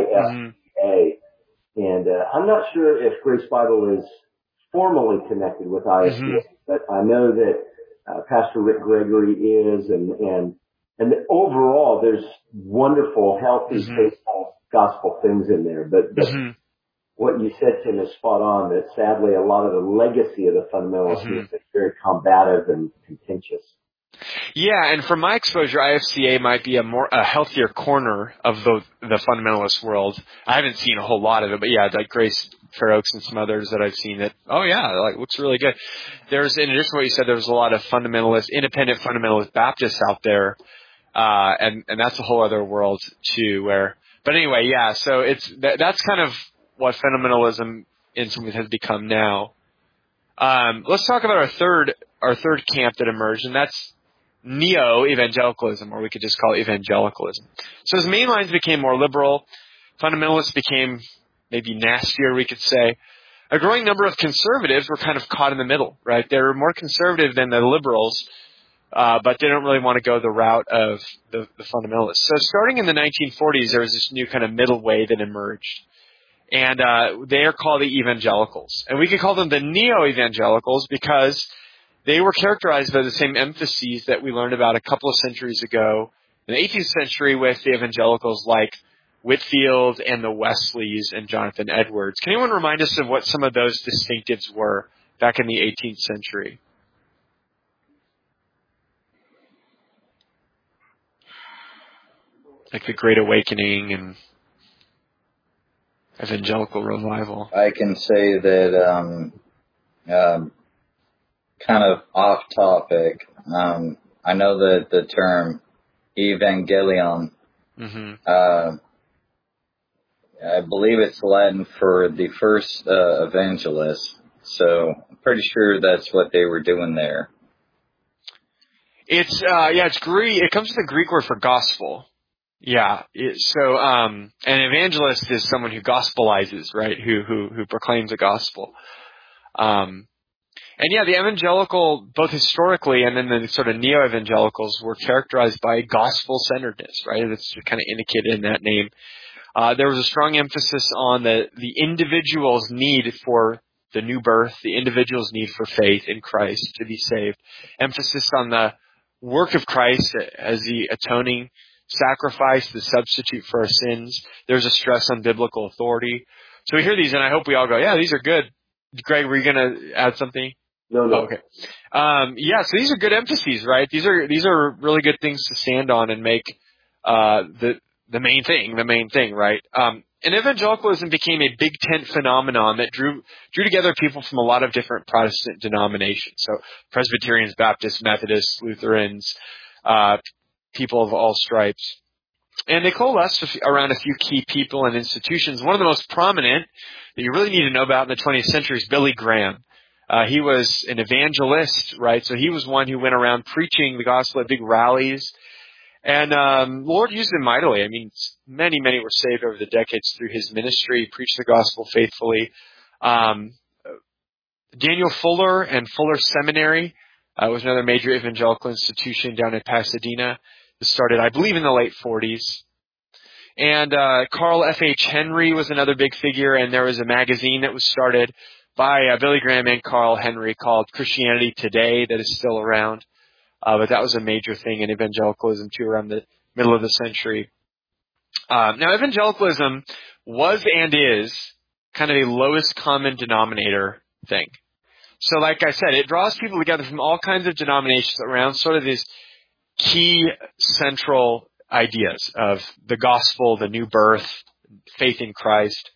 IFCA. And I'm not sure if Grace Bible is formally connected with IFCA, but I know that Pastor Rick Gregory is, and overall there's wonderful, healthy, faithful gospel things in there. But what you said, Tim, is spot on, that sadly a lot of the legacy of the fundamentalists is very combative and contentious. Yeah, and from my exposure, IFCA might be a healthier corner of the fundamentalist world. I haven't seen a whole lot of it, but yeah, like Grace, Fair Oaks, and some others that I've seen that, looks really good. There's, in addition to what you said, there's a lot of independent fundamentalist Baptists out there, and that's a whole other world too. But anyway, yeah. So that's kind of what fundamentalism in some ways has become now. Let's talk about our third camp that emerged, and that's neo-evangelicalism, or we could just call it evangelicalism. So as mainlines became more liberal, fundamentalists became maybe nastier, we could say. A growing number of conservatives were kind of caught in the middle, right? They were more conservative than the liberals, but they don't really want to go the route of the fundamentalists. So starting in the 1940s, there was this new kind of middle way that emerged. And they are called the evangelicals. And we could call them the neo-evangelicals because they were characterized by the same emphases that we learned about a couple of centuries ago in the 18th century with the evangelicals like Whitefield and the Wesleys and Jonathan Edwards. Can anyone remind us of what some of those distinctives were back in the 18th century? Like the Great Awakening and evangelical revival. I can say that, kind of off topic, I know that the term evangelion, I believe it's Latin for the first evangelist, so I'm pretty sure that's what they were doing there. It's Greek. It comes from the Greek word for gospel. Yeah. An evangelist is someone who gospelizes, right? Who proclaims the gospel. And yeah, the evangelical, both historically and then the sort of neo-evangelicals, were characterized by gospel-centeredness, right? It's kind of indicated in that name. There was a strong emphasis on the individual's need for the new birth, the individual's need for faith in Christ to be saved. Emphasis on the work of Christ as the atoning sacrifice, the substitute for our sins. There's a stress on biblical authority. So we hear these, and I hope we all go, yeah, these are good. Greg, were you going to add something? No. Oh, okay. So these are good emphases, right? These are really good things to stand on and make the main thing, right? And evangelicalism became a big tent phenomenon that drew together people from a lot of different Protestant denominations. So Presbyterians, Baptists, Methodists, Lutherans, people of all stripes. And they coalesced around a few key people and institutions. One of the most prominent that you really need to know about in the 20th century is Billy Graham. He was an evangelist, right? So he was one who went around preaching the gospel at big rallies. And the Lord used him mightily. I mean, many were saved over the decades through his ministry. He preached the gospel faithfully. Daniel Fuller and Fuller Seminary was another major evangelical institution down in Pasadena. It started, I believe, in the late 40s. And Carl F.H. Henry was another big figure, and there was a magazine that was started by Billy Graham and Carl Henry called Christianity Today that is still around. But that was a major thing in evangelicalism too around the middle of the century. Now evangelicalism was and is kind of a lowest common denominator thing. So like I said, it draws people together from all kinds of denominations around sort of these key central ideas of the gospel, the new birth, faith in Christ.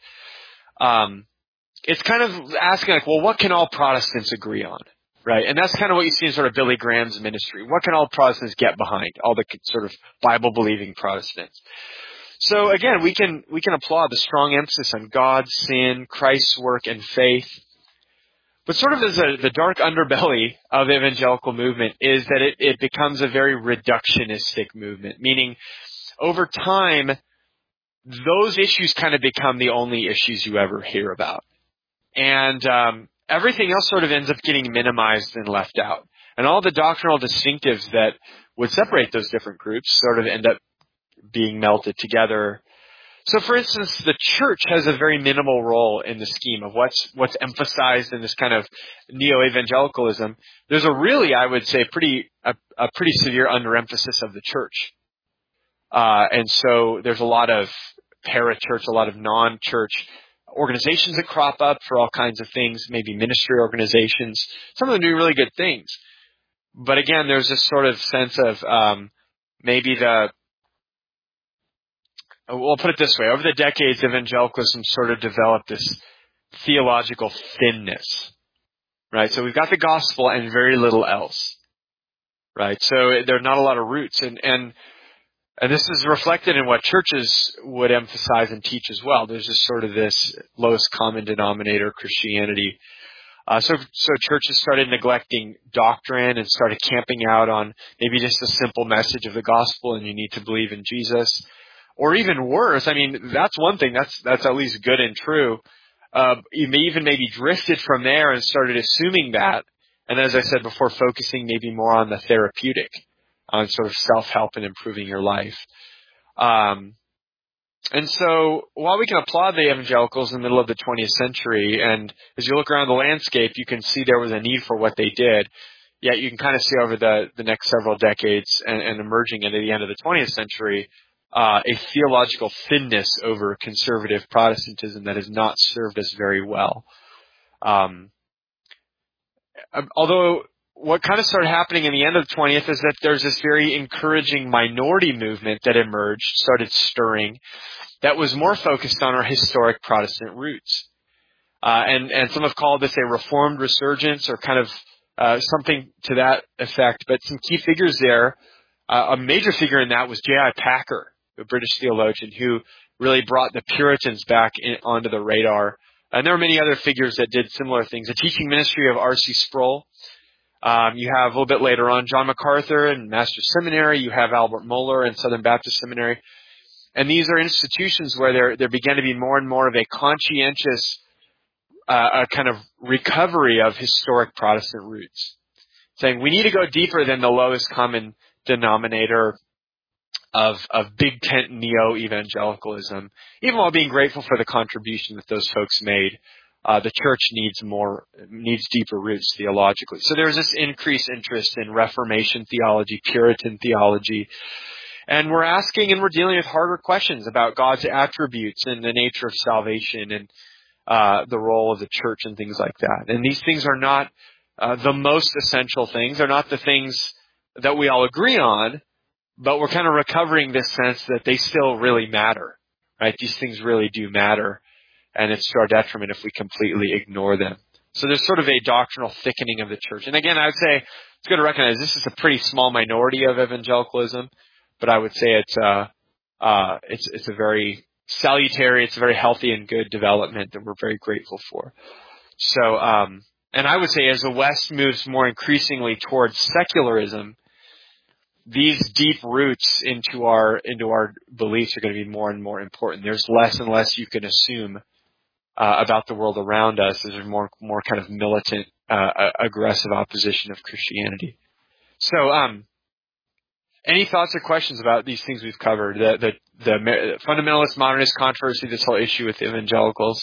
It's kind of asking like, well, what can all Protestants agree on? Right? And that's kind of what you see in sort of Billy Graham's ministry. What can all Protestants get behind? All the sort of Bible-believing Protestants. So again, we can applaud the strong emphasis on God, sin, Christ's work, and faith. But sort of as the dark underbelly of the evangelical movement is that it becomes a very reductionistic movement, meaning over time, those issues kind of become the only issues you ever hear about. And everything else sort of ends up getting minimized and left out. And all the doctrinal distinctives that would separate those different groups sort of end up being melted together. So, for instance, the church has a very minimal role in the scheme of what's emphasized in this kind of neo-evangelicalism. There's a really, I would say, a pretty severe underemphasis of the church. And so there's a lot of parachurch, a lot of non-church organizations that crop up for all kinds of things, maybe ministry organizations. Some of them do really good things. But again, there's this sort of sense of we'll put it this way. Over the decades, evangelicalism sort of developed this theological thinness, right? So we've got the gospel and very little else, right? So there are not a lot of roots. And this is reflected in what churches would emphasize and teach as well. There's just sort of this lowest common denominator Christianity. So churches started neglecting doctrine and started camping out on maybe just a simple message of the gospel and you need to believe in Jesus. Or even worse, I mean, that's one thing, that's at least good and true. You may even maybe drifted from there and started assuming that. And as I said before, focusing maybe more on the therapeutic, on sort of self-help and improving your life. And so while we can applaud the evangelicals in the middle of the 20th century, and as you look around the landscape, you can see there was a need for what they did. Yet you can kind of see over the next several decades and emerging into the end of the 20th century, a theological thinness over conservative Protestantism that has not served us very well. Although what kind of started happening in the end of the 20th is that there's this very encouraging minority movement that emerged, started stirring, that was more focused on our historic Protestant roots. And some have called this a reformed resurgence or kind of something to that effect. But some key figures there, a major figure in that was J.I. Packer, a British theologian who really brought the Puritans back onto the radar. And there were many other figures that did similar things. The teaching ministry of R.C. Sproul. You have a little bit later on John MacArthur and Master's Seminary. You have Albert Mohler and Southern Baptist Seminary. And these are institutions where there began to be more and more of a conscientious kind of recovery of historic Protestant roots, saying we need to go deeper than the lowest common denominator of big tent neo-evangelicalism, even while being grateful for the contribution that those folks made. The church needs deeper roots theologically. So there's this increased interest in Reformation theology, Puritan theology, and we're asking and we're dealing with harder questions about God's attributes and the nature of salvation and the role of the church and things like that. And these things are not the most essential things. They're not the things that we all agree on, but we're kind of recovering this sense that they still really matter, right? These things really do matter, and it's to our detriment if we completely ignore them. So there's sort of a doctrinal thickening of the church. And again, I would say it's good to recognize this is a pretty small minority of evangelicalism, but I would say it's a very salutary, it's a very healthy and good development that we're very grateful for. So, and I would say as the West moves more increasingly towards secularism, these deep roots into our beliefs are going to be more and more important. There's less and less you can assume about the world around us. There's more kind of militant, aggressive opposition of Christianity. So, any thoughts or questions about these things we've covered? The fundamentalist modernist controversy, this whole issue with evangelicals.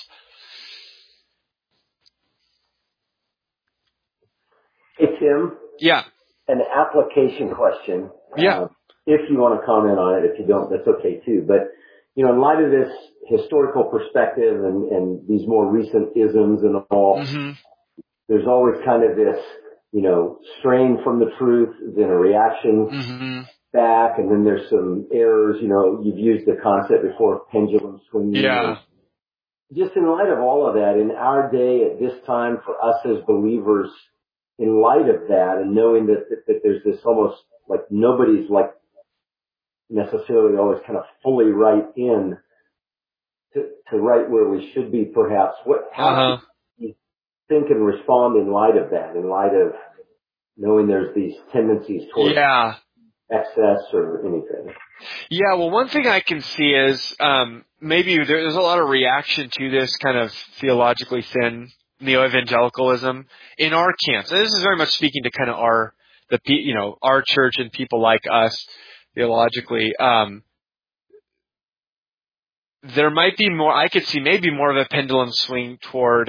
Hey Tim. Yeah. an application question. Yeah. If you want to comment on it, if you don't, that's okay too. But, in light of this historical perspective and these more recent isms and all, there's always kind of this, strain from the truth, then a reaction back, and then there's some errors. You've used the concept before of pendulum swinging. Yeah. Just in light of all of that, in our day at this time for us as believers, in light of that and knowing that there's this almost like nobody's like necessarily always kind of fully right in to right where we should be perhaps, how do you think and respond in light of that, in light of knowing there's these tendencies towards excess or anything? Yeah, well, one thing I can see is maybe there's a lot of reaction to this kind of theologically thin neo-evangelicalism in our camps. And this is very much speaking to kind of our church and people like us theologically. There might be more, I could see maybe more of a pendulum swing toward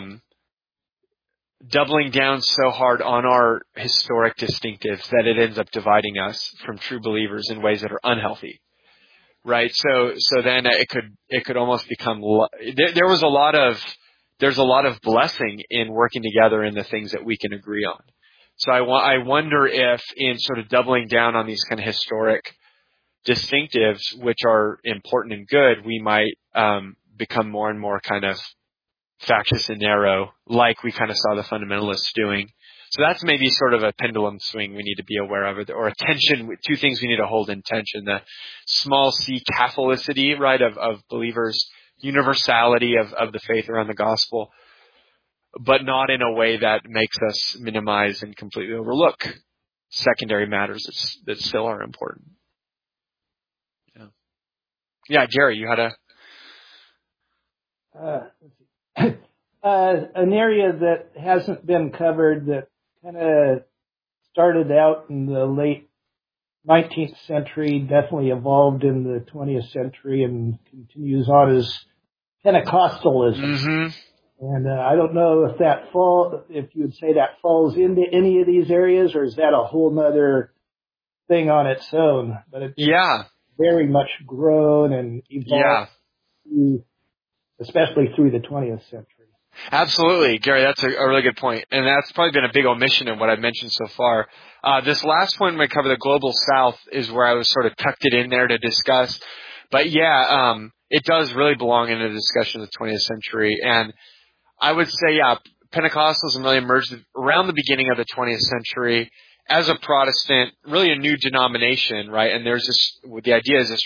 doubling down so hard on our historic distinctives that it ends up dividing us from true believers in ways that are unhealthy. Right? So then it could almost become, there's a lot of blessing in working together in the things that we can agree on. So I wonder if in sort of doubling down on these kind of historic distinctives, which are important and good, we might become more and more kind of factious and narrow, like we kind of saw the fundamentalists doing. So that's maybe sort of a pendulum swing we need to be aware of, or a tension. Two things we need to hold in tension: the small c Catholicity, right, of believers, universality of the faith around the gospel, but not in a way that makes us minimize and completely overlook secondary matters that still are important. Yeah, Jerry, you had an area that hasn't been covered that kind of started out in the late 19th century, definitely evolved in the 20th century, and continues on as Pentecostalism. And I don't know if you would say that falls into any of these areas, or is that a whole nother thing on its own? But it's very much grown and evolved, especially through the 20th century. Absolutely, Gary, that's a really good point. And that's probably been a big omission in what I've mentioned so far. This last point when I cover the global south is where I was sort of tucked it in there to discuss. But it does really belong in the discussion of the 20th century. And I would say, Pentecostalism really emerged around the beginning of the 20th century as a Protestant, really a new denomination, right? And there's the idea is this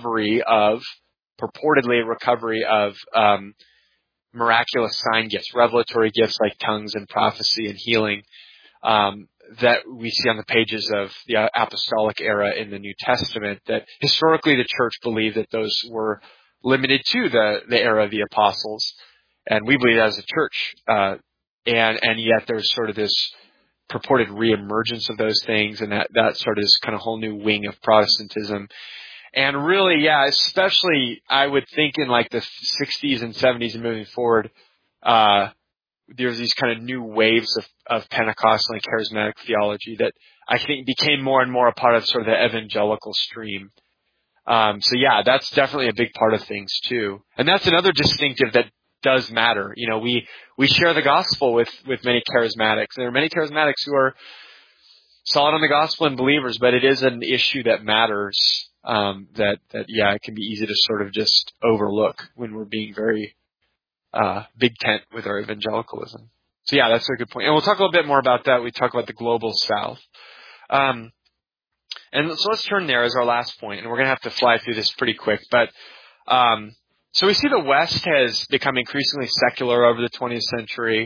purportedly a recovery of miraculous sign gifts, revelatory gifts like tongues and prophecy and healing, that we see on the pages of the apostolic era in the New Testament, that historically the church believed that those were limited to the era of the apostles. And we believe that as a church. And yet there's sort of this purported reemergence of those things, and that sort of this kind of whole new wing of Protestantism. And really, especially I would think in like the 60s and 70s and moving forward, there's these kind of new waves of Pentecostal and charismatic theology that I think became more and more a part of sort of the evangelical stream. That's definitely a big part of things too. And that's another distinctive that does matter. We share the gospel with many charismatics. There are many charismatics who are solid on the gospel and believers, but it is an issue that matters, it can be easy to sort of just overlook when we're being very big tent with our evangelicalism. So that's a good point. And we'll talk a little bit more about that. We talk about the global south. And so let's turn there as our last point, and we're going to have to fly through this pretty quick, but so we see the West has become increasingly secular over the 20th century,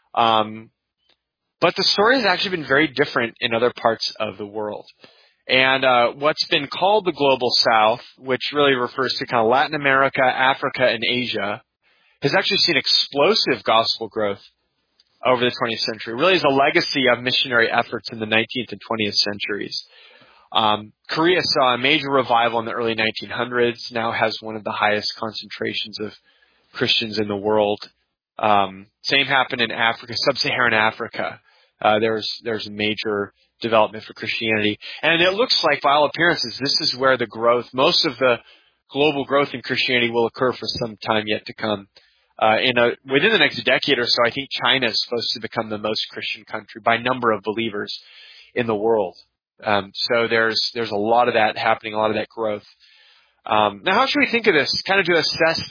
but the story has actually been very different in other parts of the world. And what's been called the global South, which really refers to kind of Latin America, Africa, and Asia, has actually seen explosive gospel growth over the 20th century. Really is a legacy of missionary efforts in the 19th and 20th centuries. Korea saw a major revival in the early 1900s, now has one of the highest concentrations of Christians in the world. Same happened in Africa, sub-Saharan Africa. There's a major development for Christianity. And it looks like, by all appearances, this is where the growth, most of the global growth in Christianity will occur for some time yet to come. Within the next decade or so, I think China is supposed to become the most Christian country by number of believers in the world. So there's a lot of that happening, a lot of that growth. Now, how should we think of this? Kind of to assess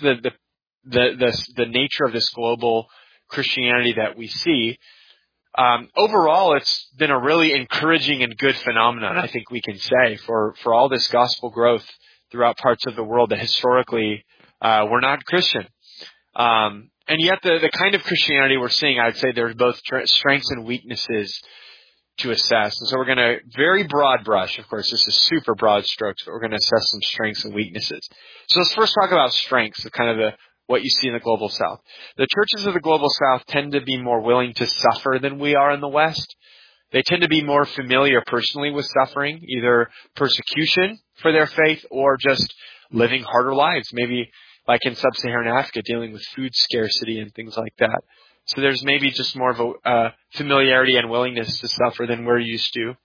the nature of this global Christianity that we see. Overall, it's been a really encouraging and good phenomenon, I think we can say, for all this gospel growth throughout parts of the world that historically were not Christian. And yet the kind of Christianity we're seeing, I'd say there's both strengths and weaknesses to assess. And so we're going to, very broad brush, of course, this is super broad strokes, but we're going to assess some strengths and weaknesses. So let's first talk about strengths, kind of what you see in the Global South. The churches of the Global South tend to be more willing to suffer than we are in the West. They tend to be more familiar personally with suffering, either persecution for their faith or just living harder lives, maybe like in sub-Saharan Africa, dealing with food scarcity and things like that. So there's maybe just more of a familiarity and willingness to suffer than we're used to.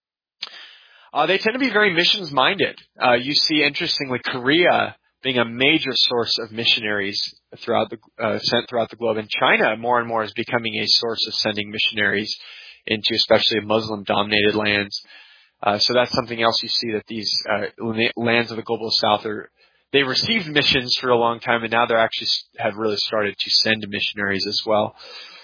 They tend to be very missions-minded. You see, interestingly, Korea being a major source of missionaries sent throughout the globe, and China more and more is becoming a source of sending missionaries into especially Muslim-dominated lands. So that's something else you see, that these lands of the Global South they received missions for a long time, and now they're actually have really started to send missionaries as well.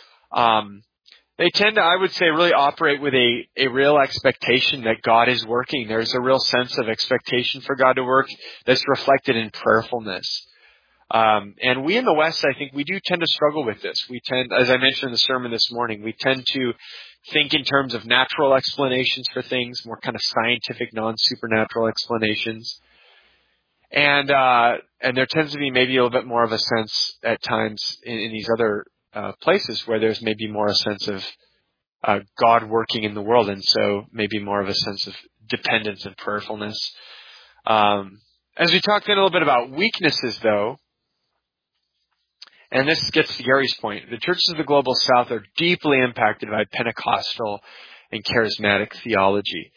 They tend to, I would say, really operate with a real expectation that God is working. There's a real sense of expectation for God to work that's reflected in prayerfulness. And we in the West, I think, we do tend to struggle with this. We tend, as I mentioned in the sermon this morning, we tend to think in terms of natural explanations for things, more kind of scientific, non-supernatural explanations. And there tends to be maybe a little bit more of a sense at times in these other places where there's maybe more a sense of God working in the world, and so maybe more of a sense of dependence and prayerfulness. As we talked then a little bit about weaknesses, though, and this gets to Gary's point, the churches of the Global South are deeply impacted by Pentecostal and charismatic theology.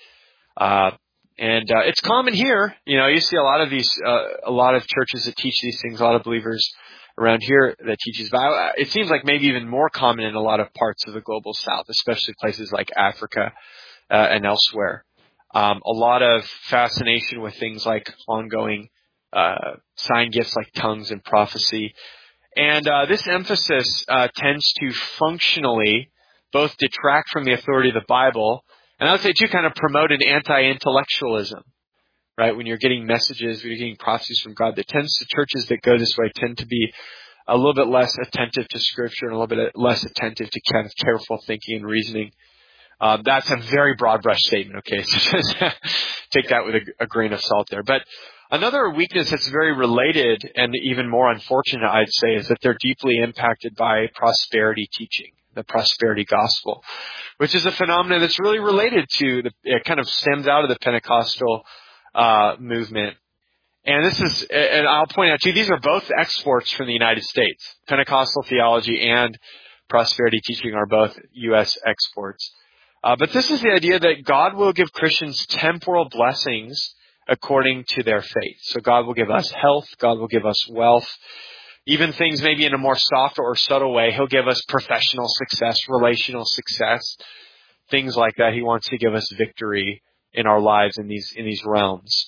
And it's common here. You see a lot of churches that teach these things, a lot of believers around here that teach these. But it seems like maybe even more common in a lot of parts of the Global South, especially places like Africa and elsewhere. A lot of fascination with things like ongoing sign gifts like tongues and prophecy. And this emphasis tends to functionally both detract from the authority of the Bible, and I would say, too, kind of promote an anti-intellectualism, right? When you're getting messages, when you're getting prophecies from God, churches that go this way tend to be a little bit less attentive to Scripture and a little bit less attentive to kind of careful thinking and reasoning. That's a very broad brush statement, okay? So just take that with a grain of salt there. But another weakness that's very related and even more unfortunate, I'd say, is that they're deeply impacted by prosperity teaching, the prosperity gospel, which is a phenomenon that's really related to it kind of stems out of the Pentecostal movement. And and I'll point out too, these are both exports from the United States. Pentecostal theology and prosperity teaching are both U.S. exports. But this is the idea that God will give Christians temporal blessings according to their faith. So God will give us health, God will give us wealth, even things maybe in a more soft or subtle way. He'll give us professional success, relational success, things like that. He wants to give us victory in our lives in these realms.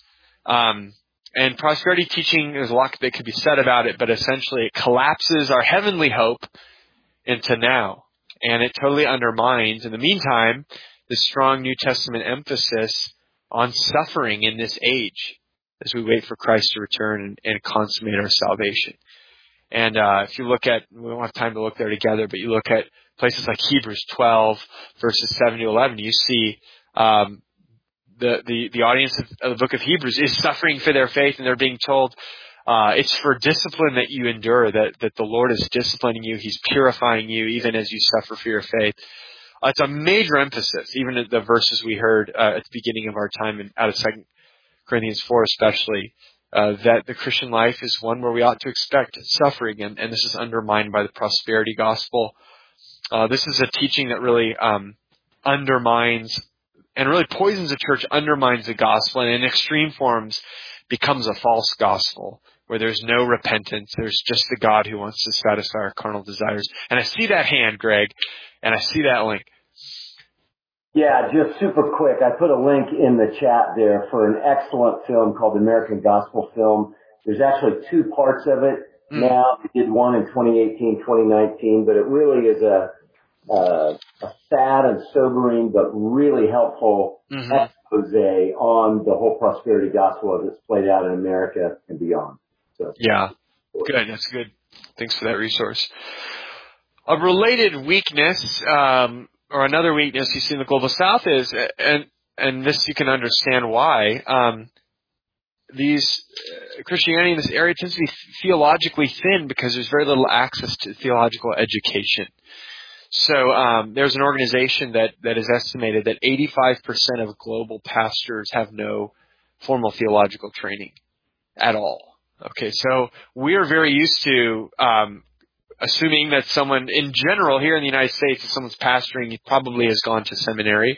And prosperity teaching, there's a lot that could be said about it, but essentially it collapses our heavenly hope into now. And it totally undermines, in the meantime, the strong New Testament emphasis on suffering in this age as we wait for Christ to return and consummate our salvation. And if you look at, we don't have time to look there together, but you look at places like Hebrews 12, verses 7 to 11, you see the audience of the book of Hebrews is suffering for their faith, and they're being told it's for discipline that you endure, that the Lord is disciplining you, He's purifying you even as you suffer for your faith. It's a major emphasis, even at the verses we heard at the beginning of our time out of 2 Corinthians 4 especially, that the Christian life is one where we ought to expect suffering, and this is undermined by the prosperity gospel. This is a teaching that really undermines really poisons the church, undermines the gospel, and in extreme forms becomes a false gospel where there's no repentance. There's just the God who wants to satisfy our carnal desires. And I see that hand, Greg, and I see that link. Yeah, just super quick. I put a link in the chat there for an excellent film called American Gospel Film. There's actually 2 parts of it now. We did one in 2018, 2019, but it really is a sad and sobering but really helpful expose on the whole prosperity gospel as it's played out in America and beyond. So, yeah, good. That's good. Thanks for that resource. A related weakness, or another weakness you see in the Global South is, and this you can understand why, Christianity in this area tends to be theologically thin because there's very little access to theological education. So there's an organization that has estimated that 85% of global pastors have no formal theological training at all. Okay, so we are very used to assuming that someone, in general, here in the United States, if someone's pastoring, he probably has gone to seminary.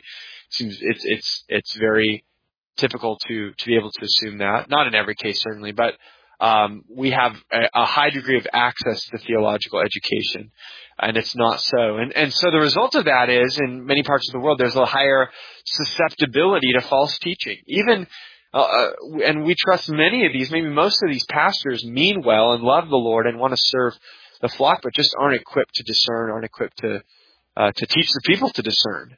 It's very typical to be able to assume that. Not in every case, certainly, but we have a high degree of access to theological education, and it's not so. And so the result of that is, in many parts of the world, there's a higher susceptibility to false teaching. Even and we trust many of these, maybe most of these pastors mean well and love the Lord and want to serve the flock, but just aren't equipped to discern, aren't equipped to teach the people to discern.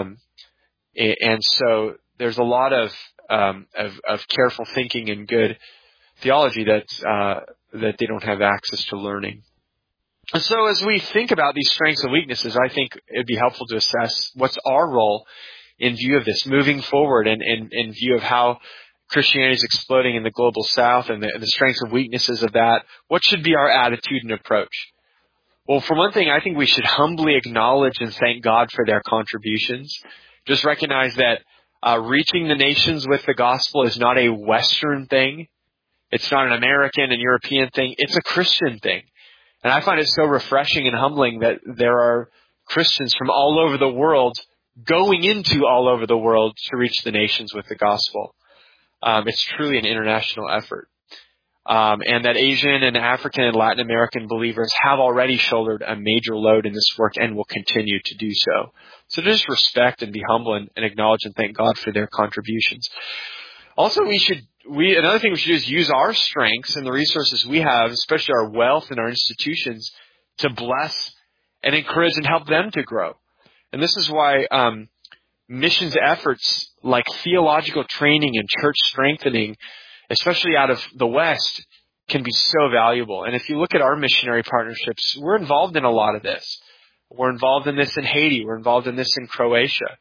And so there's a lot of careful thinking and good theology that they don't have access to learning. And so as we think about these strengths and weaknesses, I think it'd be helpful to assess what's our role in view of this moving forward, and in view of how Christianity is exploding in the Global South and the strengths and weaknesses of that. What should be our attitude and approach? Well, for one thing, I think we should humbly acknowledge and thank God for their contributions. Just recognize that reaching the nations with the gospel is not a Western thing. It's not an American and European thing. It's a Christian thing. And I find it so refreshing and humbling that there are Christians from all over the world going into all over the world to reach the nations with the gospel. It's truly an international effort. And that Asian and African and Latin American believers have already shouldered a major load in this work and will continue to do so. So just respect and be humble and acknowledge and thank God for their contributions. Also, another thing we should do is use our strengths and the resources we have, especially our wealth and our institutions, to bless and encourage and help them to grow. And this is why missions efforts like theological training and church strengthening, especially out of the West, can be so valuable. And if you look at our missionary partnerships, we're involved in a lot of this. We're involved in this in Haiti. We're involved in this in Croatia.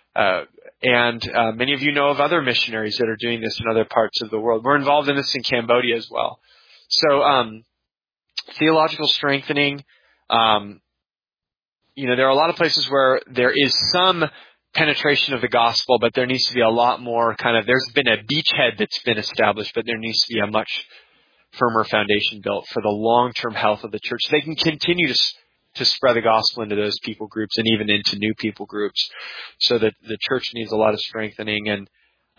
And many of you know of other missionaries that are doing this in other parts of the world. We're involved in this in Cambodia as well. So theological strengthening, there are a lot of places where there is some penetration of the gospel, but there needs to be a lot more there's been a beachhead that's been established, but there needs to be a much firmer foundation built for the long-term health of the church. They can continue to spread the gospel into those people groups and even into new people groups. So that the church needs a lot of strengthening. And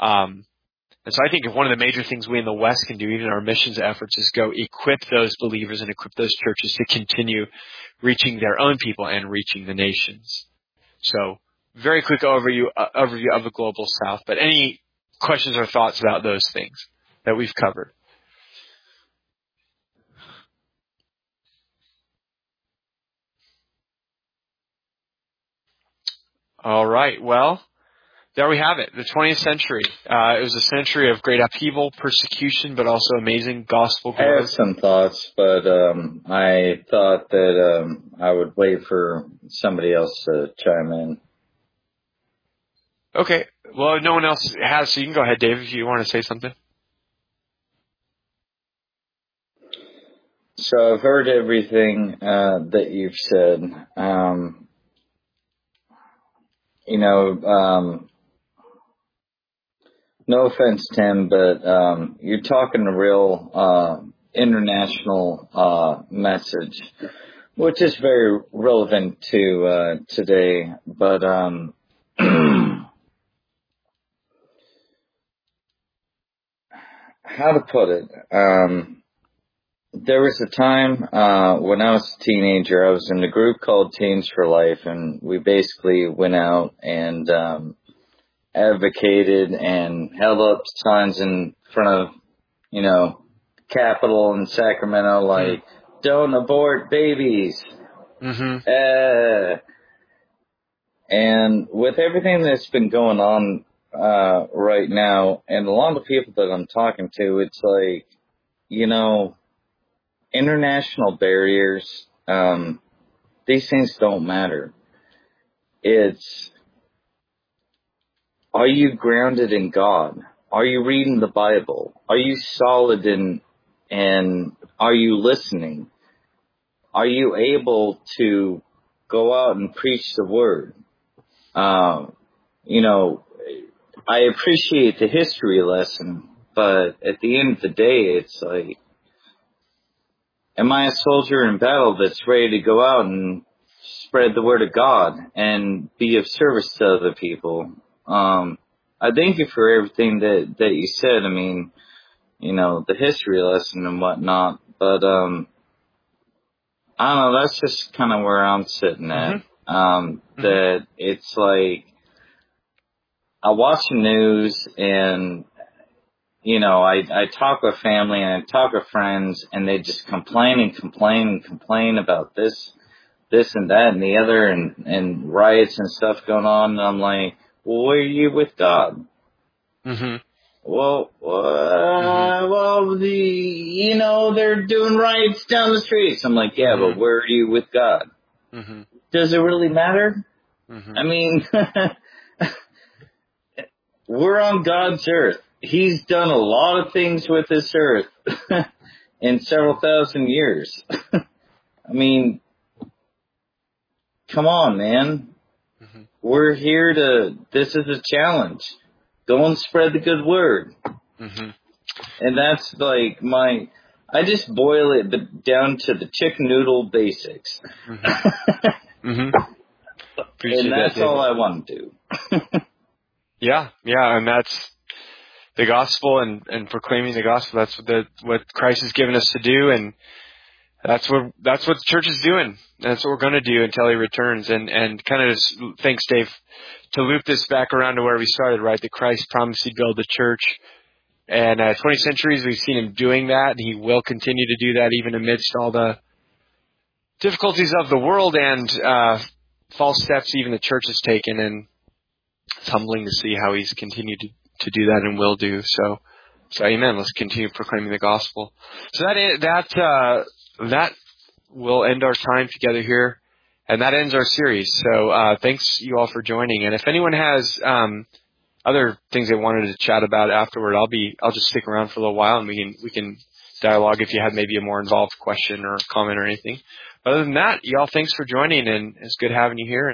so I think one of the major things we in the West can do, even in our missions efforts, is go equip those believers and equip those churches to continue reaching their own people and reaching the nations. So very quick overview of the Global South, but any questions or thoughts about those things that we've covered? All right. Well, there we have it. The 20th century. It was a century of great upheaval, persecution, but also amazing gospel growth. I have some thoughts, but I thought that I would wait for somebody else to chime in. Okay. Well, no one else has, so you can go ahead, Dave, if you want to say something. So I've heard everything that you've said. No offense, Tim, but you're talking a real international message, which is very relevant to today. But how to put it? There was a time when I was a teenager, I was in a group called Teens for Life, and we basically went out and advocated and held up signs in front of, Capitol in Sacramento, like, don't abort babies. Mm-hmm. And with everything that's been going on right now, and a lot of people that I'm talking to, it's like, international barriers, these things don't matter. It's, are you grounded in God? Are you reading the Bible? Are you solid in, and are you listening? Are you able to go out and preach the word? I appreciate the history lesson, but at the end of the day, it's like, am I a soldier in battle that's ready to go out and spread the word of God and be of service to other people? I thank you for everything that you said. I mean, the history lesson and whatnot, but, I don't know, that's just kind of where I'm sitting at. That it's like, I watch the news and, I talk with family and I talk with friends, and they just complain about this and that and the other, and riots and stuff going on. And I'm like, well, where are you with God? Mm-hmm. Well, they're doing riots down the streets. I'm like, yeah, but where are you with God? Mm-hmm. Does it really matter? Mm-hmm. I mean, we're on God's earth. He's done a lot of things with this earth in several thousand years. I mean, come on, man. Mm-hmm. We're here this is a challenge. Go and spread the good word. Mm-hmm. And that's like I just boil it down to the chicken noodle basics. Mm-hmm. Mm-hmm. And that's all I want to do. Yeah, and that's the gospel and proclaiming the gospel. That's what Christ has given us to do, and that's what the church is doing. That's what we're going to do until He returns. And kind of just, thanks, Dave, to loop this back around to where we started, right? That Christ promised He'd build the church, and 20 centuries we've seen Him doing that, and He will continue to do that even amidst all the difficulties of the world and false steps even the church has taken. And it's humbling to see how He's continued to do that and will do. So amen. Let's continue proclaiming the gospel. So that will end our time together here, and that ends our series. So thanks you all for joining. And if anyone has other things they wanted to chat about afterward, I'll just stick around for a little while, and we can dialogue if you have maybe a more involved question or comment or anything. Other than that, y'all, thanks for joining, and it's good having you here.